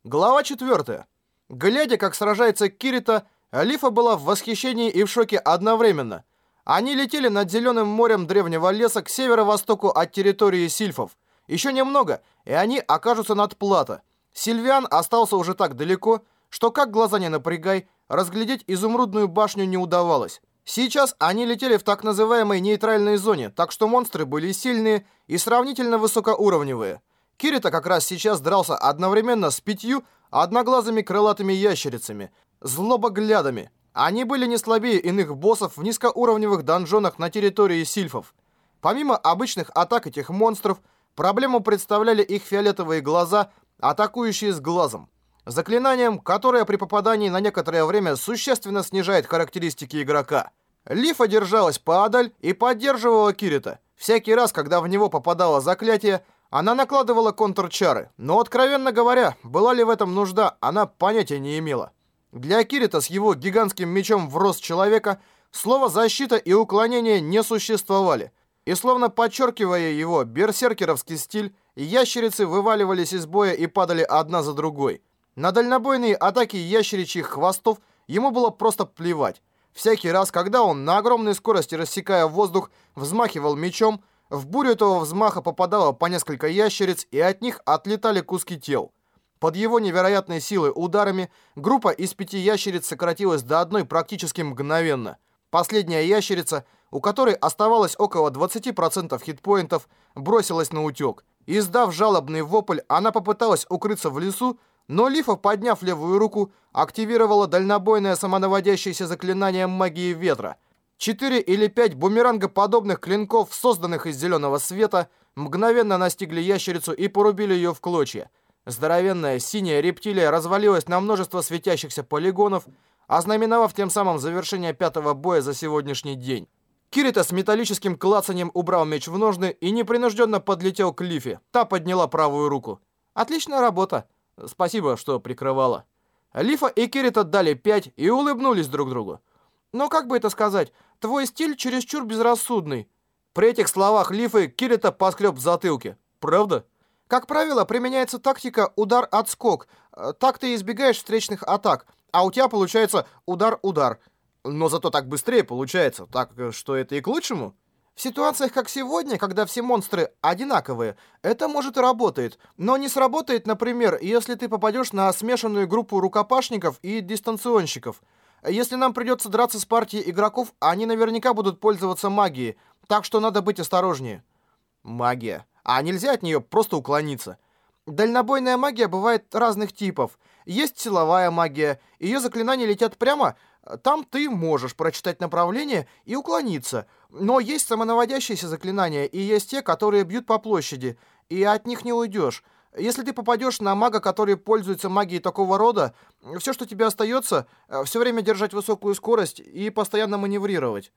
Глава 4. Глядя, как сражается Кирита, Лифа была в восхищении и в шоке одновременно. Они летели над зеленым морем древнего леса к северо-востоку от территории сильфов. Еще немного, и они окажутся над плато. Сильвиан остался уже так далеко, что, как глаза не напрягай, разглядеть изумрудную башню не удавалось. Сейчас они летели в так называемой нейтральной зоне, так что монстры были сильные и сравнительно высокоуровневые. Кирита как раз сейчас дрался одновременно с 5 одноглазыми крылатыми ящерицами, злобоглядами. Они были не слабее иных боссов в низкоуровневых донжонах на территории сильфов. Помимо обычных атак этих монстров, проблему представляли их фиолетовые глаза, атакующие с глазом. Заклинанием, которое при попадании на некоторое время существенно снижает характеристики игрока. Лифа держалась поодаль и поддерживала Кирита. Всякий раз, когда в него попадало заклятие, она накладывала контрчары, но, откровенно говоря, была ли в этом нужда, она понятия не имела. Для Кирита с его гигантским мечом в рост человека слово «защита» и «уклонение» не существовали. И словно подчеркивая его берсеркеровский стиль, ящерицы вываливались из боя и падали одна за другой. На дальнобойные атаки ящеричьих хвостов ему было просто плевать. Всякий раз, когда он на огромной скорости, рассекая воздух, взмахивал мечом, в бурю этого взмаха попадало по несколько ящериц, и от них отлетали куски тел. Под его невероятной силой ударами группа из 5 ящериц сократилась до одной практически мгновенно. Последняя ящерица, у которой оставалось около 20% хитпоинтов, бросилась на утек. Издав жалобный вопль, она попыталась укрыться в лесу, но Лифа, подняв левую руку, активировала дальнобойное самонаводящееся заклинание магии ветра. 4 или 5 бумерангоподобных клинков, созданных из зеленого света, мгновенно настигли ящерицу и порубили ее в клочья. Здоровенная синяя рептилия развалилась на множество светящихся полигонов, ознаменовав тем самым завершение 5-го боя за сегодняшний день. Кирита с металлическим клацанием убрал меч в ножны и непринужденно подлетел к Лифе. Та подняла правую руку. «Отличная работа. Спасибо, что прикрывала». Лифа и Кирита дали 5 и улыбнулись друг другу. «Ну, как бы это сказать, твой стиль чересчур безрассудный». При этих словах Лифы Кирита поскреб в затылке. «Правда?» «Как правило, применяется тактика удар-отскок. Так ты избегаешь встречных атак, а у тебя получается удар-удар. Но зато так быстрее получается, так что это и к лучшему». В ситуациях, как сегодня, когда все монстры одинаковые, это может и работает. Но не сработает, например, если ты попадешь на смешанную группу рукопашников и дистанционщиков. Если нам придется драться с партией игроков, они наверняка будут пользоваться магией, так что надо быть осторожнее. Магия. А нельзя от нее просто уклониться. Дальнобойная магия бывает разных типов. Есть силовая магия, ее заклинания летят прямо, там ты можешь прочитать направление и уклониться. Но есть самонаводящиеся заклинания, и есть те, которые бьют по площади, и от них не уйдешь. Если ты попадешь на мага, который пользуется магией такого рода, все, что тебе остается, все время держать высокую скорость и постоянно маневрировать.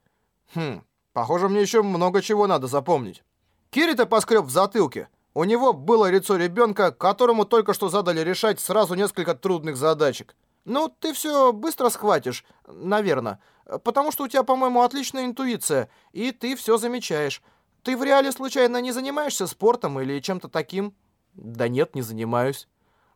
Похоже, мне еще много чего надо запомнить. Кирита поскреб в затылке. У него было лицо ребенка, которому только что задали решать сразу несколько трудных задачек. Ну, ты все быстро схватишь, наверное, потому что у тебя, по-моему, отличная интуиция, и ты все замечаешь. Ты в реале случайно не занимаешься спортом или чем-то таким? Да нет, не занимаюсь.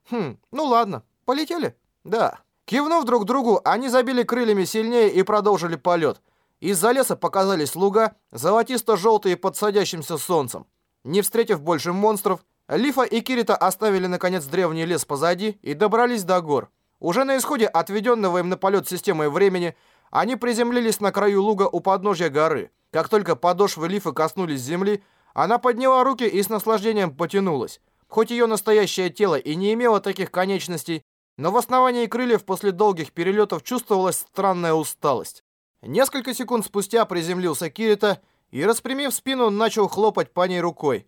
Ну ладно, полетели? Да. Кивнув друг другу, они забили крыльями сильнее и продолжили полет. Из-за леса показались луга, золотисто-желтые под садящимся солнцем. Не встретив больше монстров, Лифа и Кирита оставили, наконец, древний лес позади и добрались до гор. Уже на исходе отведенного им на полет системой времени, они приземлились на краю луга у подножья горы. Как только подошвы Лифы коснулись земли, она подняла руки и с наслаждением потянулась. Хоть ее настоящее тело и не имело таких конечностей, но в основании крыльев после долгих перелетов чувствовалась странная усталость. Несколько секунд спустя приземлился Кирита и, распрямив спину, начал хлопать по ней рукой.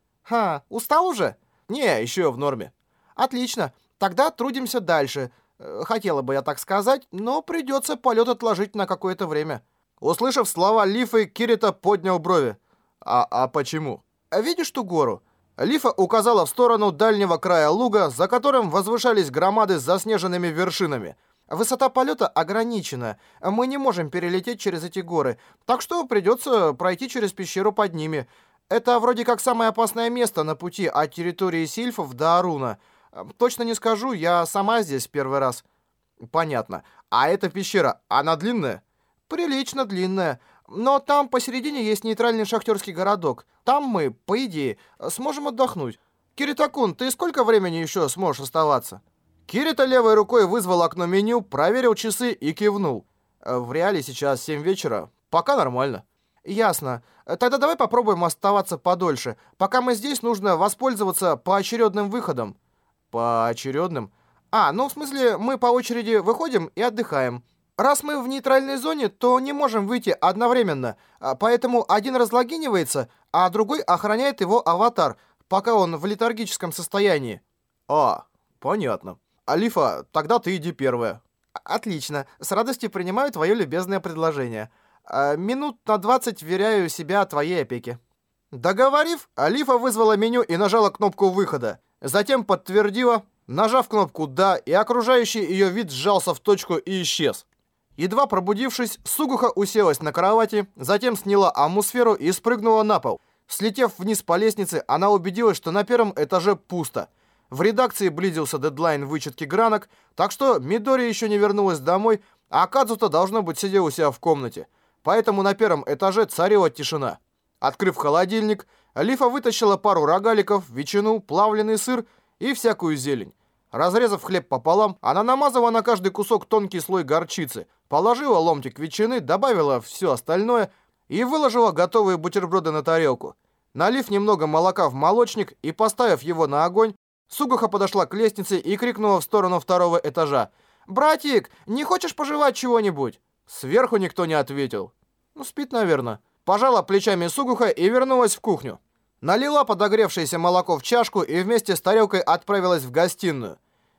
Устал уже? Не, еще в норме. Отлично, тогда трудимся дальше. Хотела бы я так сказать, но придется полет отложить на какое-то время. Услышав слова Лифы, Кирита поднял брови. А почему? Видишь ту гору? Лифа указала в сторону дальнего края луга, за которым возвышались громады с заснеженными вершинами. Высота полета ограничена. Мы не можем перелететь через эти горы, так что придется пройти через пещеру под ними. Это вроде как самое опасное место на пути от территории сильфов до Аруна. Точно не скажу, я сама здесь первый раз. Понятно. А эта пещера, она длинная? Прилично длинная. Но там посередине есть нейтральный шахтерский городок. Там мы, по идее, сможем отдохнуть. Кирита-кун, ты сколько времени еще сможешь оставаться? Кирита левой рукой вызвал окно меню, проверил часы и кивнул. В реале сейчас 7 вечера. Пока нормально. Ясно. Тогда давай попробуем оставаться подольше. Пока мы здесь, нужно воспользоваться поочередным выходом. Поочередным? Ну в смысле, мы по очереди выходим и отдыхаем. Раз мы в нейтральной зоне, то не можем выйти одновременно. Поэтому один разлогинивается, а другой охраняет его аватар, пока он в летаргическом состоянии. Понятно. Алифа, тогда ты иди первая. Отлично. С радостью принимаю твое любезное предложение. Минут на 20 вверяю себя твоей опеке. Договорив, Алифа вызвала меню и нажала кнопку выхода. Затем подтвердила, нажав кнопку «Да», и окружающий ее вид сжался в точку и исчез. Едва пробудившись, Сугуха уселась на кровати, затем сняла амусферу и спрыгнула на пол. Слетев вниз по лестнице, она убедилась, что на первом этаже пусто. В редакции близился дедлайн вычетки гранок, так что Мидори еще не вернулась домой, а Кадзуто, должно быть, сидел у себя в комнате. Поэтому на первом этаже царила тишина. Открыв холодильник, Лифа вытащила пару рогаликов, ветчину, плавленый сыр и всякую зелень. Разрезав хлеб пополам, она намазала на каждый кусок тонкий слой горчицы, положила ломтик ветчины, добавила все остальное и выложила готовые бутерброды на тарелку. Налив немного молока в молочник и поставив его на огонь, Сугуха подошла к лестнице и крикнула в сторону второго этажа: «Братик, не хочешь пожевать чего-нибудь?» Сверху никто не ответил. Спит, наверное. Пожала плечами Сугуха и вернулась в кухню. Налила подогревшееся молоко в чашку и вместе с тарелкой отправилась в гостиную.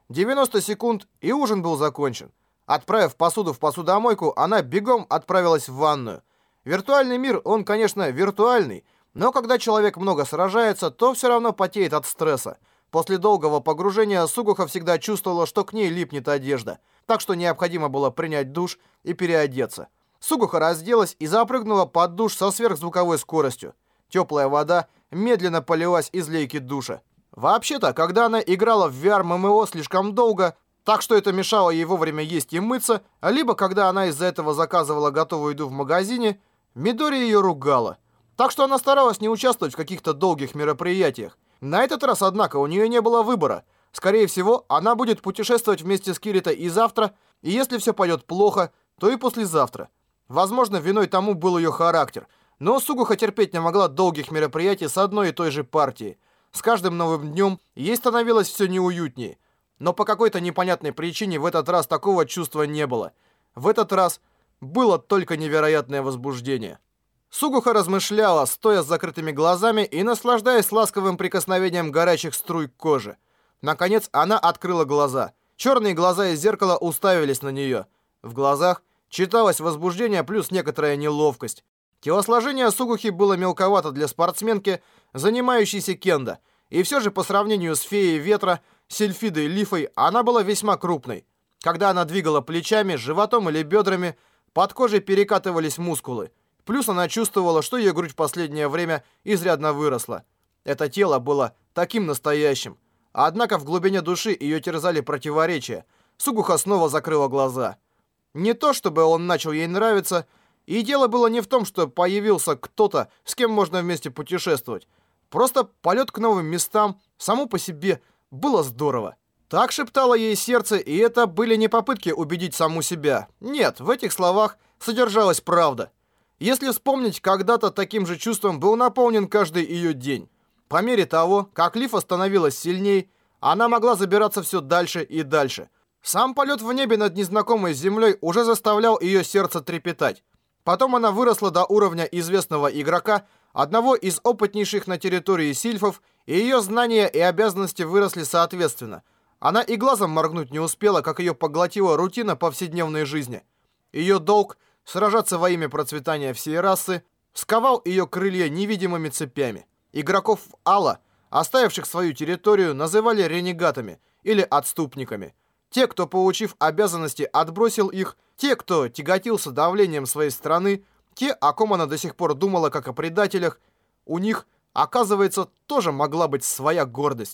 90 секунд, и ужин был закончен. Отправив посуду в посудомойку, она бегом отправилась в ванную. Виртуальный мир, он, конечно, виртуальный, но когда человек много сражается, то все равно потеет от стресса. После долгого погружения Сугуха всегда чувствовала, что к ней липнет одежда, так что необходимо было принять душ и переодеться. Сугуха разделась и запрыгнула под душ со сверхзвуковой скоростью. Теплая вода медленно полилась из лейки душа. Вообще-то, когда она играла в VR-ММО слишком долго, так что это мешало ей вовремя есть и мыться, либо когда она из-за этого заказывала готовую еду в магазине, Мидори ее ругала. Так что она старалась не участвовать в каких-то долгих мероприятиях. На этот раз, однако, у нее не было выбора. Скорее всего, она будет путешествовать вместе с Кирита и завтра, и если все пойдет плохо, то и послезавтра. Возможно, виной тому был ее характер, но Сугуха терпеть не могла долгих мероприятий с одной и той же партией. С каждым новым днем ей становилось все неуютнее. Но по какой-то непонятной причине в этот раз такого чувства не было. В этот раз было только невероятное возбуждение. Сугуха размышляла, стоя с закрытыми глазами и наслаждаясь ласковым прикосновением горячих струй к коже. Наконец она открыла глаза. Черные глаза из зеркала уставились на нее. В глазах читалось возбуждение плюс некоторая неловкость. Телосложение Сугухи было мелковато для спортсменки, занимающейся кендо, и все же по сравнению с феей ветра, Сильфидой Лифой, она была весьма крупной. Когда она двигала плечами, животом или бедрами, под кожей перекатывались мускулы. Плюс она чувствовала, что ее грудь в последнее время изрядно выросла. Это тело было таким настоящим. Однако в глубине души ее терзали противоречия. Сугуха снова закрыла глаза. Не то чтобы он начал ей нравиться, и дело было не в том, что появился кто-то, с кем можно вместе путешествовать. Просто полет к новым местам само по себе было здорово. Так шептало ей сердце, и это были не попытки убедить саму себя. Нет, в этих словах содержалась правда. Если вспомнить, когда-то таким же чувством был наполнен каждый ее день. По мере того, как Лифа становилась сильней, она могла забираться все дальше и дальше. Сам полет в небе над незнакомой землей уже заставлял ее сердце трепетать. Потом она выросла до уровня известного игрока, одного из опытнейших на территории сильфов, и ее знания и обязанности выросли соответственно. Она и глазом моргнуть не успела, как ее поглотила рутина повседневной жизни. Ее долг — сражаться во имя процветания всей расы, сковал ее крылья невидимыми цепями. Игроков Алла, оставивших свою территорию, называли ренегатами или отступниками. Те, кто, получив обязанности, отбросил их, те, кто тяготился давлением своей страны, те, о ком она до сих пор думала как о предателях, у них, оказывается, тоже могла быть своя гордость.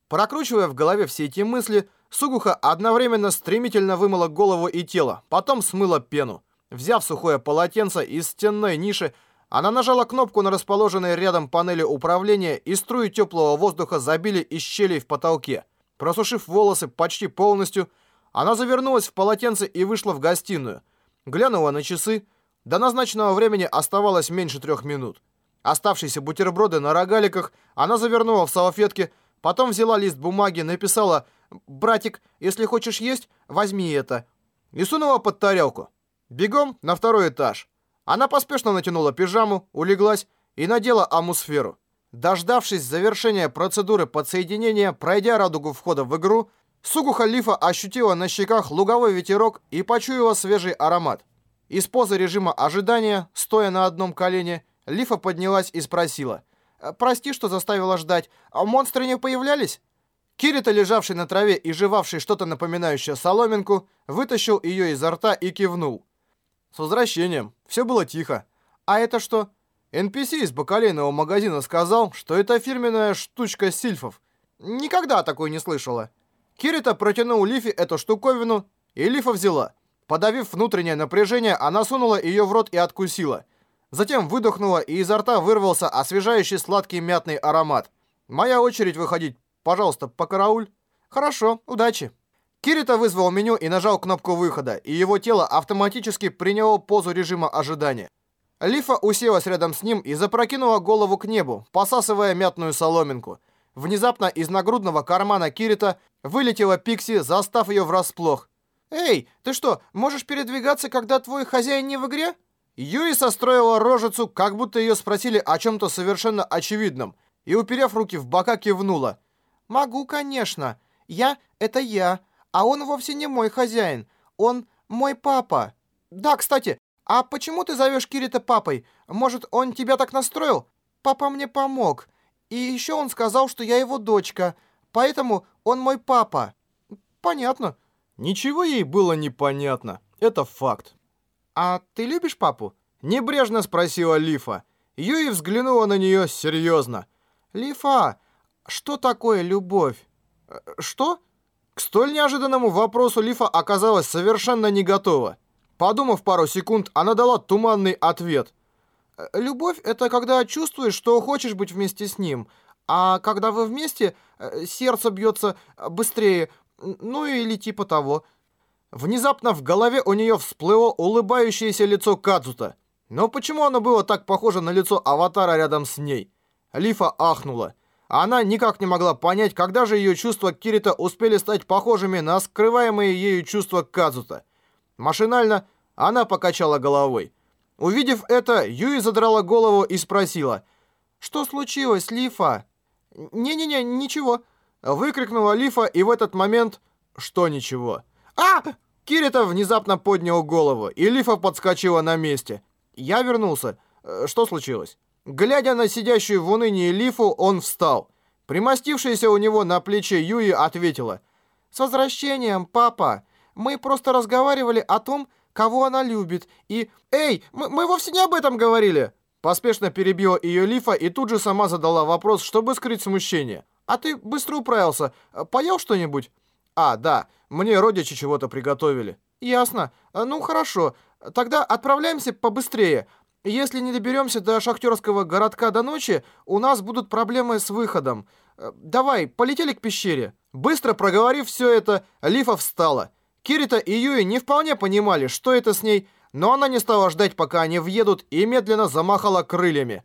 Прокручивая в голове все эти мысли, Сугуха одновременно стремительно вымыла голову и тело, потом смыла пену. Взяв сухое полотенце из стенной ниши, она нажала кнопку на расположенной рядом панели управления, и струи теплого воздуха забили из щелей в потолке. Просушив волосы почти полностью, она завернулась в полотенце и вышла в гостиную. Глянула на часы. До назначенного времени оставалось меньше 3 минут. Оставшиеся бутерброды на рогаликах она завернула в салфетки, потом взяла лист бумаги, написала: «Братик, если хочешь есть, возьми это», и сунула под тарелку. Бегом на 2-й этаж. Она поспешно натянула пижаму, улеглась и надела амусферу. Дождавшись завершения процедуры подсоединения, пройдя радугу входа в игру, Сугуха Лифа ощутила на щеках луговой ветерок и почуяла свежий аромат. Из позы режима ожидания, стоя на одном колене, Лифа поднялась и спросила: «Прости, что заставила ждать. Монстры не появлялись?» Кирита, лежавший на траве и жевавший что-то напоминающее соломинку, вытащил ее изо рта и кивнул. «С возвращением. Все было тихо». «А это что?» NPC из бакалейного магазина сказал, что это фирменная штучка сильфов. Никогда такой не слышала. Кирита протянул Лифе эту штуковину, и Лифа взяла. Подавив внутреннее напряжение, она сунула ее в рот и откусила. Затем выдохнула, и изо рта вырвался освежающий сладкий мятный аромат. «Моя очередь выходить. Пожалуйста, покарауль». «Хорошо, удачи». Кирита вызвал меню и нажал кнопку выхода, и его тело автоматически приняло позу режима ожидания. Лифа уселась рядом с ним и запрокинула голову к небу, посасывая мятную соломинку. Внезапно из нагрудного кармана Кирита вылетела Пикси, застав ее врасплох. «Эй, ты что, можешь передвигаться, когда твой хозяин не в игре?» Юи состроила рожицу, как будто ее спросили о чем-то совершенно очевидном, и, уперев руки в бока, кивнула. «Могу, конечно. Это я, а он вовсе не мой хозяин. Он мой папа. Да, кстати, а почему ты зовешь Кирита папой? Может, он тебя так настроил? Папа мне помог. И еще он сказал, что я его дочка, поэтому он мой папа». «Понятно». Ничего ей было непонятно. Это факт. «А ты любишь папу?» Небрежно спросила Лифа. Юи взглянула на нее серьезно. «Лифа, что такое любовь?» «Что?» К столь неожиданному вопросу Лифа оказалась совершенно не готова. Подумав пару секунд, она дала туманный ответ. «Любовь — это когда чувствуешь, что хочешь быть вместе с ним, а когда вы вместе, сердце бьется быстрее, ну или типа того». Внезапно в голове у нее всплыло улыбающееся лицо Кадзута. Но почему оно было так похоже на лицо аватара рядом с ней? Лифа ахнула. Она никак не могла понять, когда же ее чувства к Кирита успели стать похожими на скрываемые ею чувства к Кадзута. Машинально она покачала головой. Увидев это, Юи задрала голову и спросила: «Что случилось, Лифа?» «Не-не-не, ничего», — выкрикнула Лифа, и в этот момент... Что ничего? «А!» Кирита внезапно поднял голову, и Лифа подскочила на месте. «Я вернулся. Что случилось?» Глядя на сидящую в унынии Лифу, он встал. Примостившаяся у него на плече Юи ответила: «С возвращением, папа! Мы просто разговаривали о том, кого она любит, и... Эй, мы вовсе не об этом говорили!» Поспешно перебила ее Лифа и тут же сама задала вопрос, чтобы скрыть смущение. «А ты быстро управился. Поел что-нибудь?» «А, да, мне родичи чего-то приготовили». «Ясно. Ну, хорошо. Тогда отправляемся побыстрее. Если не доберемся до шахтерского городка до ночи, у нас будут проблемы с выходом. Давай, полетели к пещере». Быстро проговорив все это, Лифа встала. Кирита и Юи не вполне понимали, что это с ней, но она не стала ждать, пока они въедут, и медленно замахала крыльями.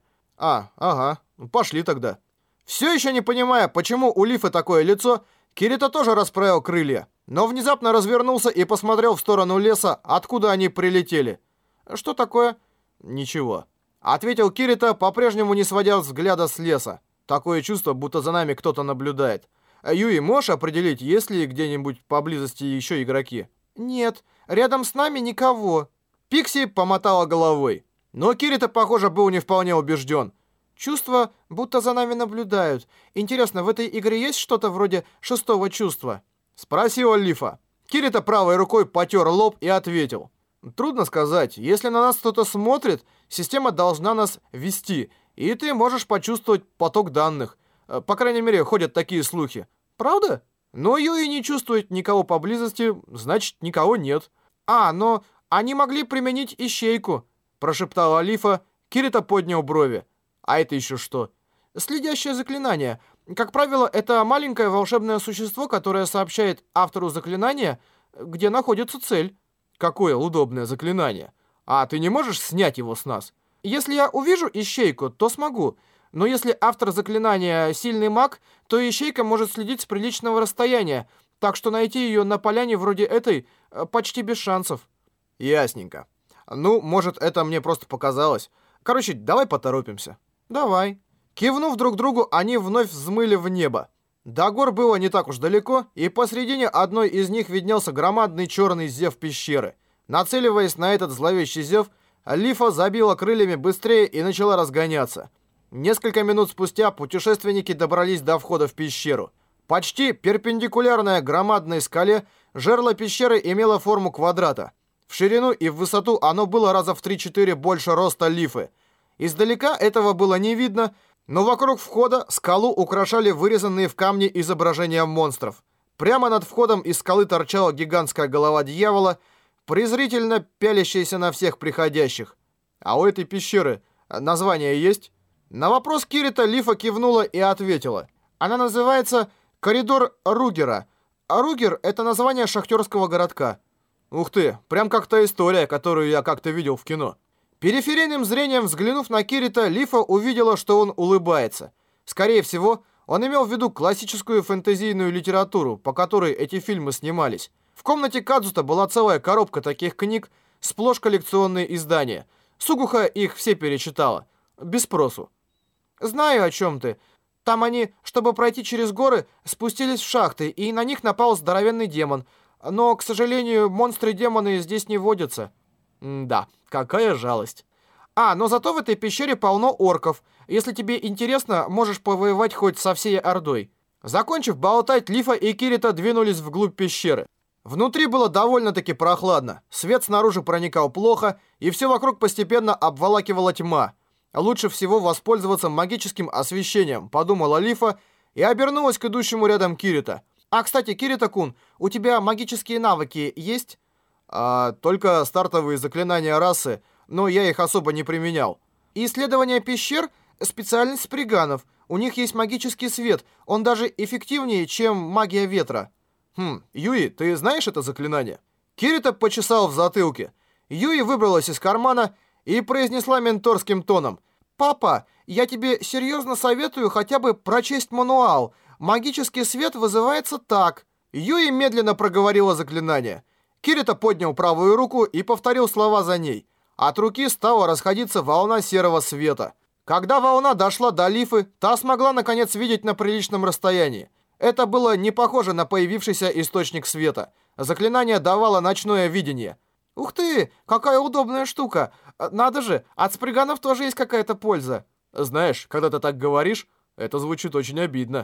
Ага, пошли тогда. Все еще не понимая, почему у Лифы такое лицо, Кирита тоже расправил крылья, но внезапно развернулся и посмотрел в сторону леса, откуда они прилетели. «Что такое?» «Ничего», — ответил Кирита, по-прежнему не сводя взгляда с леса. «Такое чувство, будто за нами кто-то наблюдает. Юи, можешь определить, есть ли где-нибудь поблизости еще игроки?» «Нет, рядом с нами никого». Пикси помотала головой. Но Кирита, похоже, был не вполне убежден. «Чувство, будто за нами наблюдают. Интересно, в этой игре есть что-то вроде шестого чувства?» Спросила Лифа. Кирита правой рукой потер лоб и ответил: «Трудно сказать. Если на нас кто-то смотрит, система должна нас вести, и ты можешь почувствовать поток данных. По крайней мере, ходят такие слухи. Правда? Но Юи не чувствует никого поблизости, значит, никого нет. Но они могли применить ищейку, прошептала Лифа. Кирита поднял брови. А это еще что? Следящее заклинание. Как правило, это маленькое волшебное существо, которое сообщает автору заклинания, где находится цель. Какое удобное заклинание. А ты не можешь снять его с нас? Если я увижу ищейку, то смогу. Но если автор заклинания сильный маг, то ищейка может следить с приличного расстояния, так что найти ее на поляне вроде этой почти без шансов. Ясненько. Ну, может, это мне просто показалось. Короче, давай поторопимся. Давай. Кивнув друг другу, они вновь взмыли в небо. До гор было не так уж далеко, и посредине одной из них виднелся громадный черный зев пещеры. Нацеливаясь на этот зловещий зев, Лифа забила крыльями быстрее и начала разгоняться. Несколько минут спустя путешественники добрались до входа в пещеру. Почти перпендикулярная громадной скале, жерло пещеры имело форму квадрата. В ширину и в высоту оно было раза в 3-4 больше роста Лифы. Издалека этого было не видно, но вокруг входа скалу украшали вырезанные в камне изображения монстров. Прямо над входом из скалы торчала гигантская голова дьявола, презрительно пялящаяся на всех приходящих. А у этой пещеры название есть? На вопрос Кирита Лифа кивнула и ответила. Она называется «Коридор Ругера». А Ругер — это название шахтерского городка. Ух ты, прям как та история, которую я как-то видел в кино. Периферийным зрением взглянув на Кирита, Лифа увидела, что он улыбается. Скорее всего, он имел в виду классическую фэнтезийную литературу, по которой эти фильмы снимались. В комнате Кадзута была целая коробка таких книг, сплошь коллекционные издания. Сугуха их все перечитала. Без спросу. «Знаю, о чем ты. Там они, чтобы пройти через горы, спустились в шахты, и на них напал здоровенный демон. Но, к сожалению, монстры-демоны здесь не водятся». Да, какая жалость. Но зато в этой пещере полно орков. Если тебе интересно, можешь повоевать хоть со всей Ордой. Закончив болтать, Лифа и Кирита двинулись вглубь пещеры. Внутри было довольно-таки прохладно. Свет снаружи проникал плохо, и все вокруг постепенно обволакивала тьма. Лучше всего воспользоваться магическим освещением, подумала Лифа и обернулась к идущему рядом Кирита. Кстати, Кирита-кун, у тебя магические навыки есть? Только стартовые заклинания расы, но я их особо не применял. Исследование пещер — специальность сприганов. У них есть магический свет, он даже эффективнее, чем магия ветра. Юи, ты знаешь это заклинание? Кирита почесал в затылке. Юи выбралась из кармана и произнесла менторским тоном. «Папа, я тебе серьезно советую хотя бы прочесть мануал. Магический свет вызывается так». Юи медленно проговорила заклинание. Кирита поднял правую руку и повторил слова за ней. От руки стала расходиться волна серого света. Когда волна дошла до Лифы, та смогла наконец видеть на приличном расстоянии. Это было не похоже на появившийся источник света. Заклинание давало ночное видение. «Ух ты, какая удобная штука! Надо же, от сприганов тоже есть какая-то польза». Знаешь, когда ты так говоришь, это звучит очень обидно.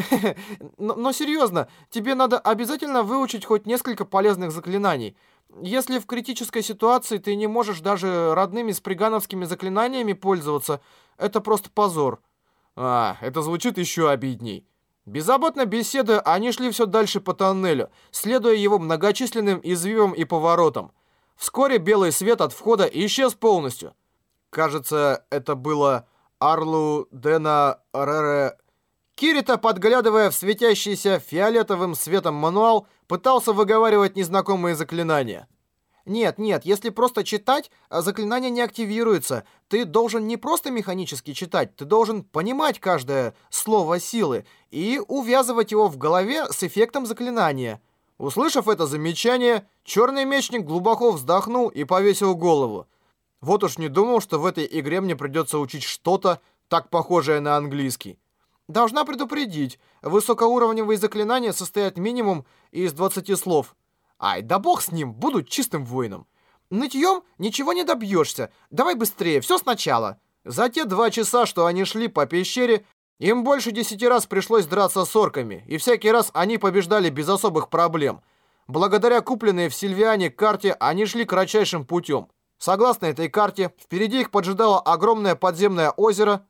Но серьезно, тебе надо обязательно выучить хоть несколько полезных заклинаний. Если в критической ситуации ты не можешь даже родными спригановскими заклинаниями пользоваться, это просто позор. Это звучит еще обидней. Беззаботно беседуя, они шли все дальше по тоннелю, следуя его многочисленным извивам и поворотам. Вскоре белый свет от входа исчез полностью. Кажется, это было Арлу Дена Рере. Кирита, подглядывая в светящийся фиолетовым светом мануал, пытался выговаривать незнакомые заклинания. Нет, если просто читать, заклинание не активируется. Ты должен не просто механически читать, ты должен понимать каждое слово силы и увязывать его в голове с эффектом заклинания. Услышав это замечание, черный мечник глубоко вздохнул и повесил голову. Вот уж не думал, что в этой игре мне придется учить что-то так похожее на английский. Должна предупредить, высокоуровневые заклинания состоят минимум из 20 слов. Да бог с ним, буду чистым воином. Нытьем ничего не добьешься. Давай быстрее, все сначала. За те 2 часа, что они шли по пещере, им больше 10 раз пришлось драться с орками, и всякий раз они побеждали без особых проблем. Благодаря купленной в Сильвиане карте, они шли кратчайшим путем. Согласно этой карте, впереди их поджидало огромное подземное озеро,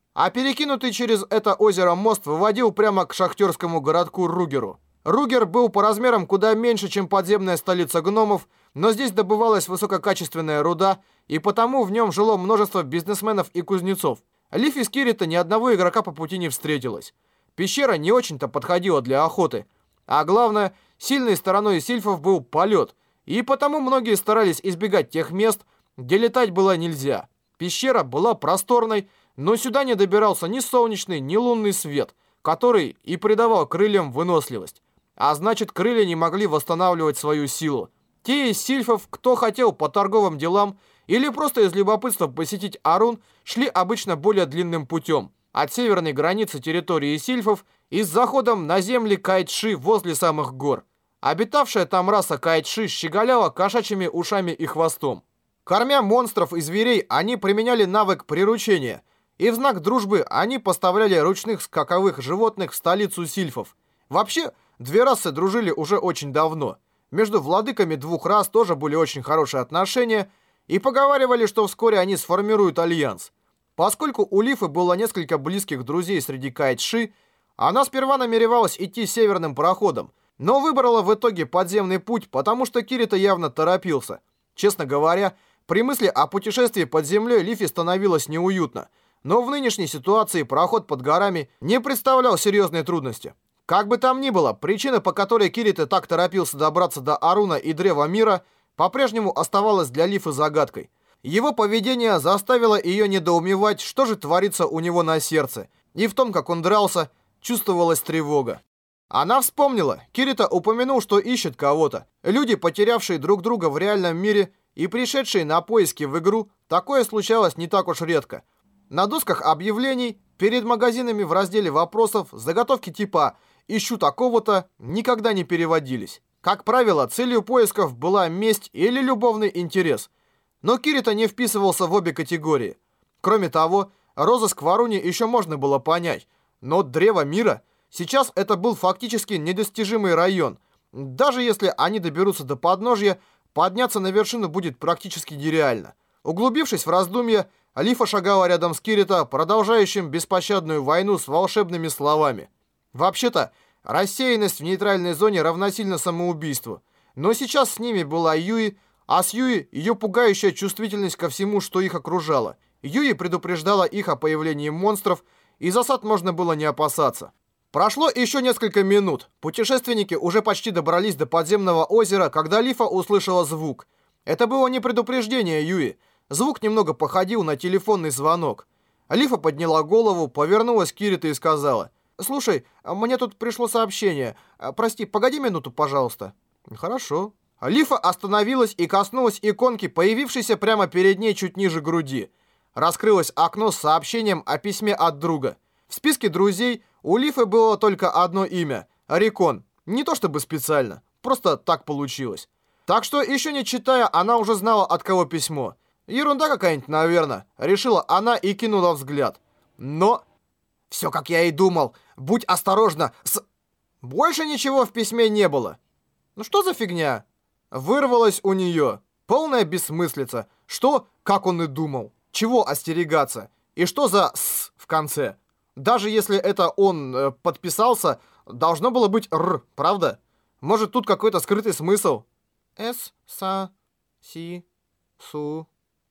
а перекинутый через это озеро мост выводил прямо к шахтерскому городку Ругеру. Ругер был по размерам куда меньше, чем подземная столица гномов, но здесь добывалась высококачественная руда, и потому в нем жило множество бизнесменов и кузнецов. Лифи с Кирита ни одного игрока по пути не встретилось. Пещера не очень-то подходила для охоты. А главное, сильной стороной сильфов был полет, и потому многие старались избегать тех мест, где летать было нельзя. Пещера была просторной, но сюда не добирался ни солнечный, ни лунный свет, который и придавал крыльям выносливость. А значит, крылья не могли восстанавливать свою силу. Те из сильфов, кто хотел по торговым делам или просто из любопытства посетить Арун, шли обычно более длинным путем, от северной границы территории сильфов и с заходом на земли Кайтши возле самых гор. Обитавшая там раса Кайтши щеголяла кошачьими ушами и хвостом. Кормя монстров и зверей, они применяли навык приручения, и в знак дружбы они поставляли ручных скаковых животных в столицу сильфов. Вообще, две расы дружили уже очень давно. Между владыками двух рас тоже были очень хорошие отношения, и поговаривали, что вскоре они сформируют альянс. Поскольку у Лифы было несколько близких друзей среди Кайтши, она сперва намеревалась идти северным проходом, но выбрала в итоге подземный путь, потому что Кирита явно торопился. Честно говоря, при мысли о путешествии под землей Лифе становилось неуютно, но в нынешней ситуации проход под горами не представлял серьезной трудности. Как бы там ни было, причина, по которой Кирита так торопился добраться до Аруна и Древа Мира, по-прежнему оставалась для Лифы загадкой. Его поведение заставило ее недоумевать, что же творится у него на сердце, и в том, как он дрался, чувствовалась тревога. Она вспомнила, Кирита упомянул, что ищет кого-то. Люди, потерявшие друг друга в реальном мире и пришедшие на поиски в игру, такое случалось не так уж редко. На досках объявлений, перед магазинами в разделе вопросов, заготовки типа «ищу такого-то» никогда не переводились. Как правило, целью поисков была месть или любовный интерес. Но Кирита не вписывался в обе категории. Кроме того, розыск в Аруне еще можно было понять, но Древо Мира... Сейчас это был фактически недостижимый район. Даже если они доберутся до подножья, подняться на вершину будет практически нереально. Углубившись в раздумья, Лифа шагала рядом с Кирита, продолжающим беспощадную войну с волшебными словами. Вообще-то, рассеянность в нейтральной зоне равносильно самоубийству. Но сейчас с ними была Юи, а с Юи ее пугающая чувствительность ко всему, что их окружало. Юи предупреждала их о появлении монстров, и засад можно было не опасаться. Прошло еще несколько минут. Путешественники уже почти добрались до подземного озера, когда Лифа услышала звук. Это было не предупреждение Юи. Звук немного походил на телефонный звонок. Лифа подняла голову, повернулась к Кириту и сказала: «Слушай, мне тут пришло сообщение. Прости, погоди минуту, пожалуйста». «Хорошо». Лифа остановилась и коснулась иконки, появившейся прямо перед ней чуть ниже груди. Раскрылось окно с сообщением о письме от друга. В списке друзей у Лифы было только одно имя – Рикон. Не то чтобы специально, просто так получилось. Так что, еще не читая, она уже знала, от кого письмо. Ерунда какая-нибудь, наверное, решила она и кинула взгляд. Но... Все, как я и думал. Будь осторожна с... Больше ничего в письме не было. Ну что за фигня? Вырвалось у нее. Полная бессмыслица. Что, как он и думал. Чего остерегаться? И что за «с» в конце? Даже если это он подписался, должно было быть «р», правда? Может, тут какой-то скрытый смысл? «С», «са», «си», «су».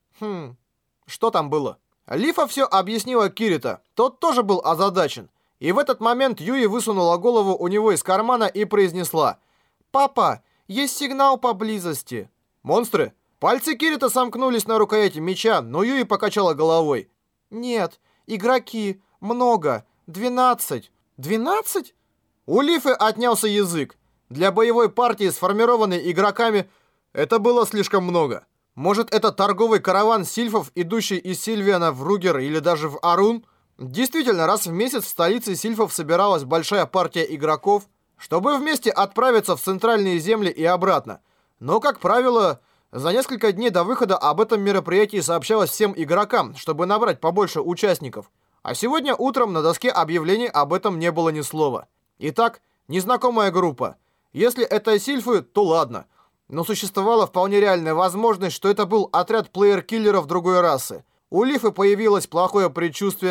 Что там было? Лифа все объяснила Кирита. Тот тоже был озадачен. И в этот момент Юи высунула голову у него из кармана и произнесла: «Папа, есть сигнал поблизости». «Монстры?» Пальцы Кирита сомкнулись на рукояти меча, но Юи покачала головой. «Нет, игроки. Много. 12. 12? У Лифы отнялся язык. Для боевой партии, сформированной игроками, это было слишком много. Может, это торговый караван сильфов, идущий из Сильвиана в Ругер или даже в Арун? Действительно, раз в месяц в столице сильфов собиралась большая партия игроков, чтобы вместе отправиться в центральные земли и обратно. Но, как правило, за несколько дней до выхода об этом мероприятии сообщалось всем игрокам, чтобы набрать побольше участников. А сегодня утром на доске объявлений об этом не было ни слова. Итак, незнакомая группа. Если это сильфы, то ладно. Но существовала вполне реальная возможность, что это был отряд плеер-киллеров другой расы. У Лифы появилось плохое предчувствие,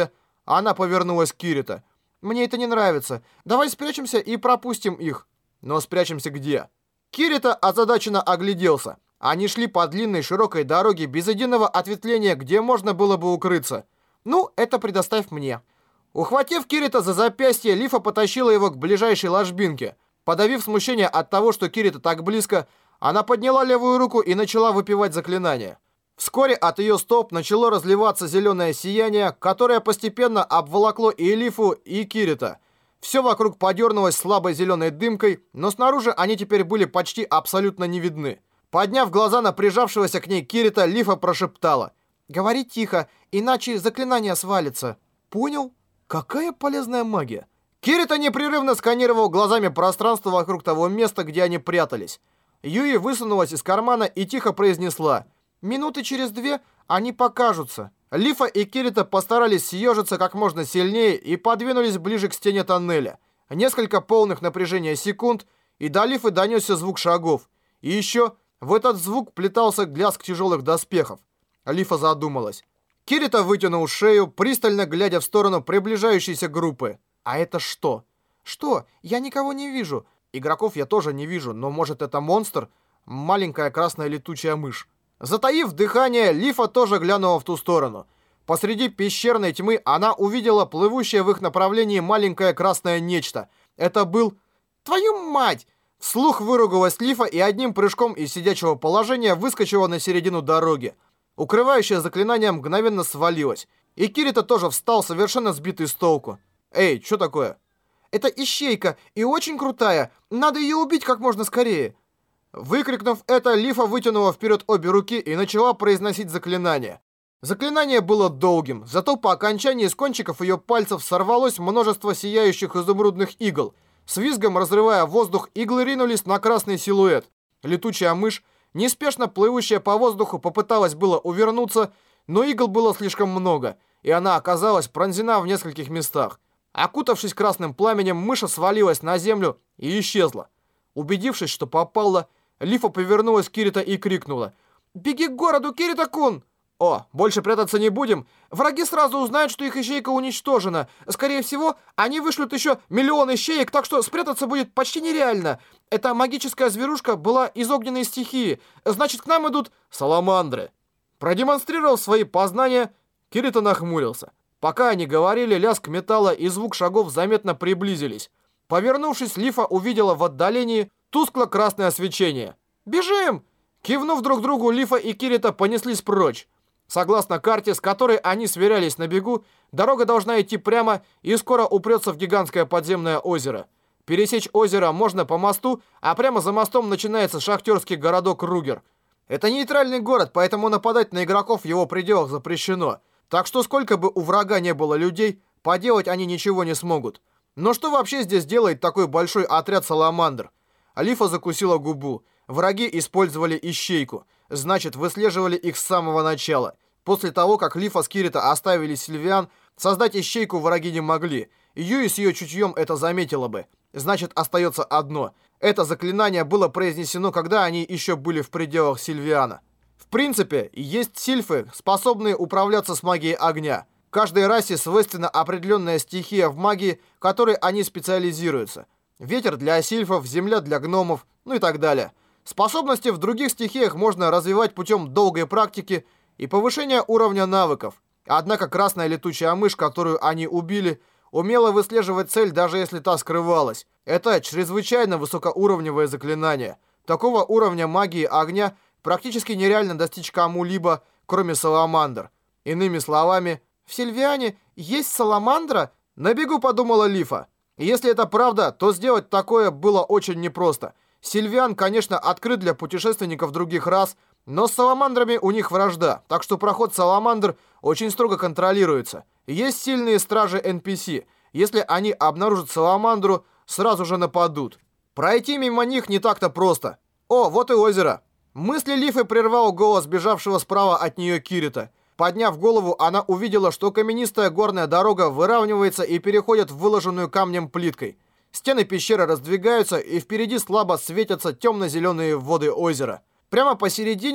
Она повернулась к Кирита. «Мне это не нравится. Давай спрячемся и пропустим их». «Но спрячемся где?» Кирита озадаченно огляделся. Они шли по длинной широкой дороге без единого ответвления, где можно было бы укрыться. «Ну, это предоставь мне». Ухватив Кирита за запястье, Лифа потащила его к ближайшей ложбинке. Подавив смущение от того, что Кирита так близко, она подняла левую руку и начала выпивать заклинание. Вскоре от ее стоп начало разливаться зеленое сияние, которое постепенно обволокло и Лифу, и Кирита. Все вокруг подернулось слабой зеленой дымкой, но снаружи они теперь были почти абсолютно не видны. Подняв глаза на прижавшегося к ней Кирита, Лифа прошептала: «Говори тихо, иначе заклинание свалится». «Понял? Какая полезная магия!» Кирита непрерывно сканировал глазами пространство вокруг того места, где они прятались. Юи высунулась из кармана и тихо произнесла: «Минуты через 2 они покажутся». Лифа и Кирита постарались съежиться как можно сильнее и подвинулись ближе к стене тоннеля. Несколько полных напряжения секунд, и до Лифы донесся звук шагов. И еще в этот звук плетался лязг тяжелых доспехов. Лифа задумалась. Кирита вытянул шею, пристально глядя в сторону приближающейся группы. «А это что?» «Что? Я никого не вижу. Игроков я тоже не вижу, но может это монстр? Маленькая красная летучая мышь». Затаив дыхание, Лифа тоже глянула в ту сторону. Посреди пещерной тьмы она увидела плывущее в их направлении маленькое красное нечто. Это был... «Твою мать!» Вслух выругалась Лифа и одним прыжком из сидячего положения выскочила на середину дороги. Укрывающее заклинание мгновенно свалилось. И Кирита тоже встал, совершенно сбитый с толку. «Эй, что такое?» «Это ищейка, и очень крутая. Надо ее убить как можно скорее». Выкрикнув это, Лифа вытянула вперед обе руки и начала произносить заклинание. Заклинание было долгим, зато по окончании с кончиков ее пальцев сорвалось множество сияющих изумрудных игл. С визгом разрывая воздух, иглы ринулись на красный силуэт. Летучая мышь, неспешно плывущая по воздуху, попыталась было увернуться, но игл было слишком много, и она оказалась пронзена в нескольких местах. Окутавшись красным пламенем, мыша свалилась на землю и исчезла. Убедившись, что попала, Лифа повернулась к Кирита и крикнула: «Беги к городу, Кирита-кун!» «О, больше прятаться не будем. Враги сразу узнают, что их ищейка уничтожена. Скорее всего, они вышлют еще миллион ищеек, так что спрятаться будет почти нереально. Эта магическая зверушка была из огненной стихии. Значит, к нам идут саламандры». Продемонстрировав свои познания, Кирита нахмурился. Пока они говорили, лязг металла и звук шагов заметно приблизились. Повернувшись, Лифа увидела в отдалении тускло-красное свечение. «Бежим!» Кивнув друг другу, Лифа и Кирита понеслись прочь. Согласно карте, с которой они сверялись на бегу, дорога должна идти прямо и скоро упрется в гигантское подземное озеро. Пересечь озеро можно по мосту, а прямо за мостом начинается шахтерский городок Ругер. Это нейтральный город, поэтому нападать на игроков в его пределах запрещено. Так что сколько бы у врага не было людей, поделать они ничего не смогут. Но что вообще здесь делает такой большой отряд саламандр? Лифа закусила губу. Враги использовали ищейку. Значит, выслеживали их с самого начала. После того, как Лифа с Кирита оставили Сильвиан, создать ищейку враги не могли. Юи с ее чутьем это заметила бы. Значит, остается одно. Это заклинание было произнесено, когда они еще были в пределах Сильвиана. В принципе, есть сильфы, способные управляться с магией огня. Каждой расе свойственна определенная стихия в магии, в которой они специализируются. Ветер для сильфов, земля для гномов, ну и так далее. Способности в других стихиях можно развивать путем долгой практики и повышения уровня навыков. Однако красная летучая мышь, которую они убили, умела выслеживать цель, даже если та скрывалась. Это чрезвычайно высокоуровневое заклинание. Такого уровня магии огня практически нереально достичь кому-либо, кроме саламандр. Иными словами, в Сильвиане есть саламандра? На бегу подумала Лифа. Если это правда, то сделать такое было очень непросто. Сильвиан, конечно, открыт для путешественников других рас, но с саламандрами у них вражда, так что проход саламандр очень строго контролируется. Есть сильные стражи NPC. Если они обнаружат саламандру, сразу же нападут. Пройти мимо них не так-то просто. О, вот и озеро. Мысли Лифы прервал голос бежавшего справа от нее Кирита. Подняв голову, она увидела, что каменистая горная дорога выравнивается и переходит в выложенную камнем плиткой. Стены пещеры раздвигаются, и впереди слабо светятся темно-зеленые воды озера. Прямо посередине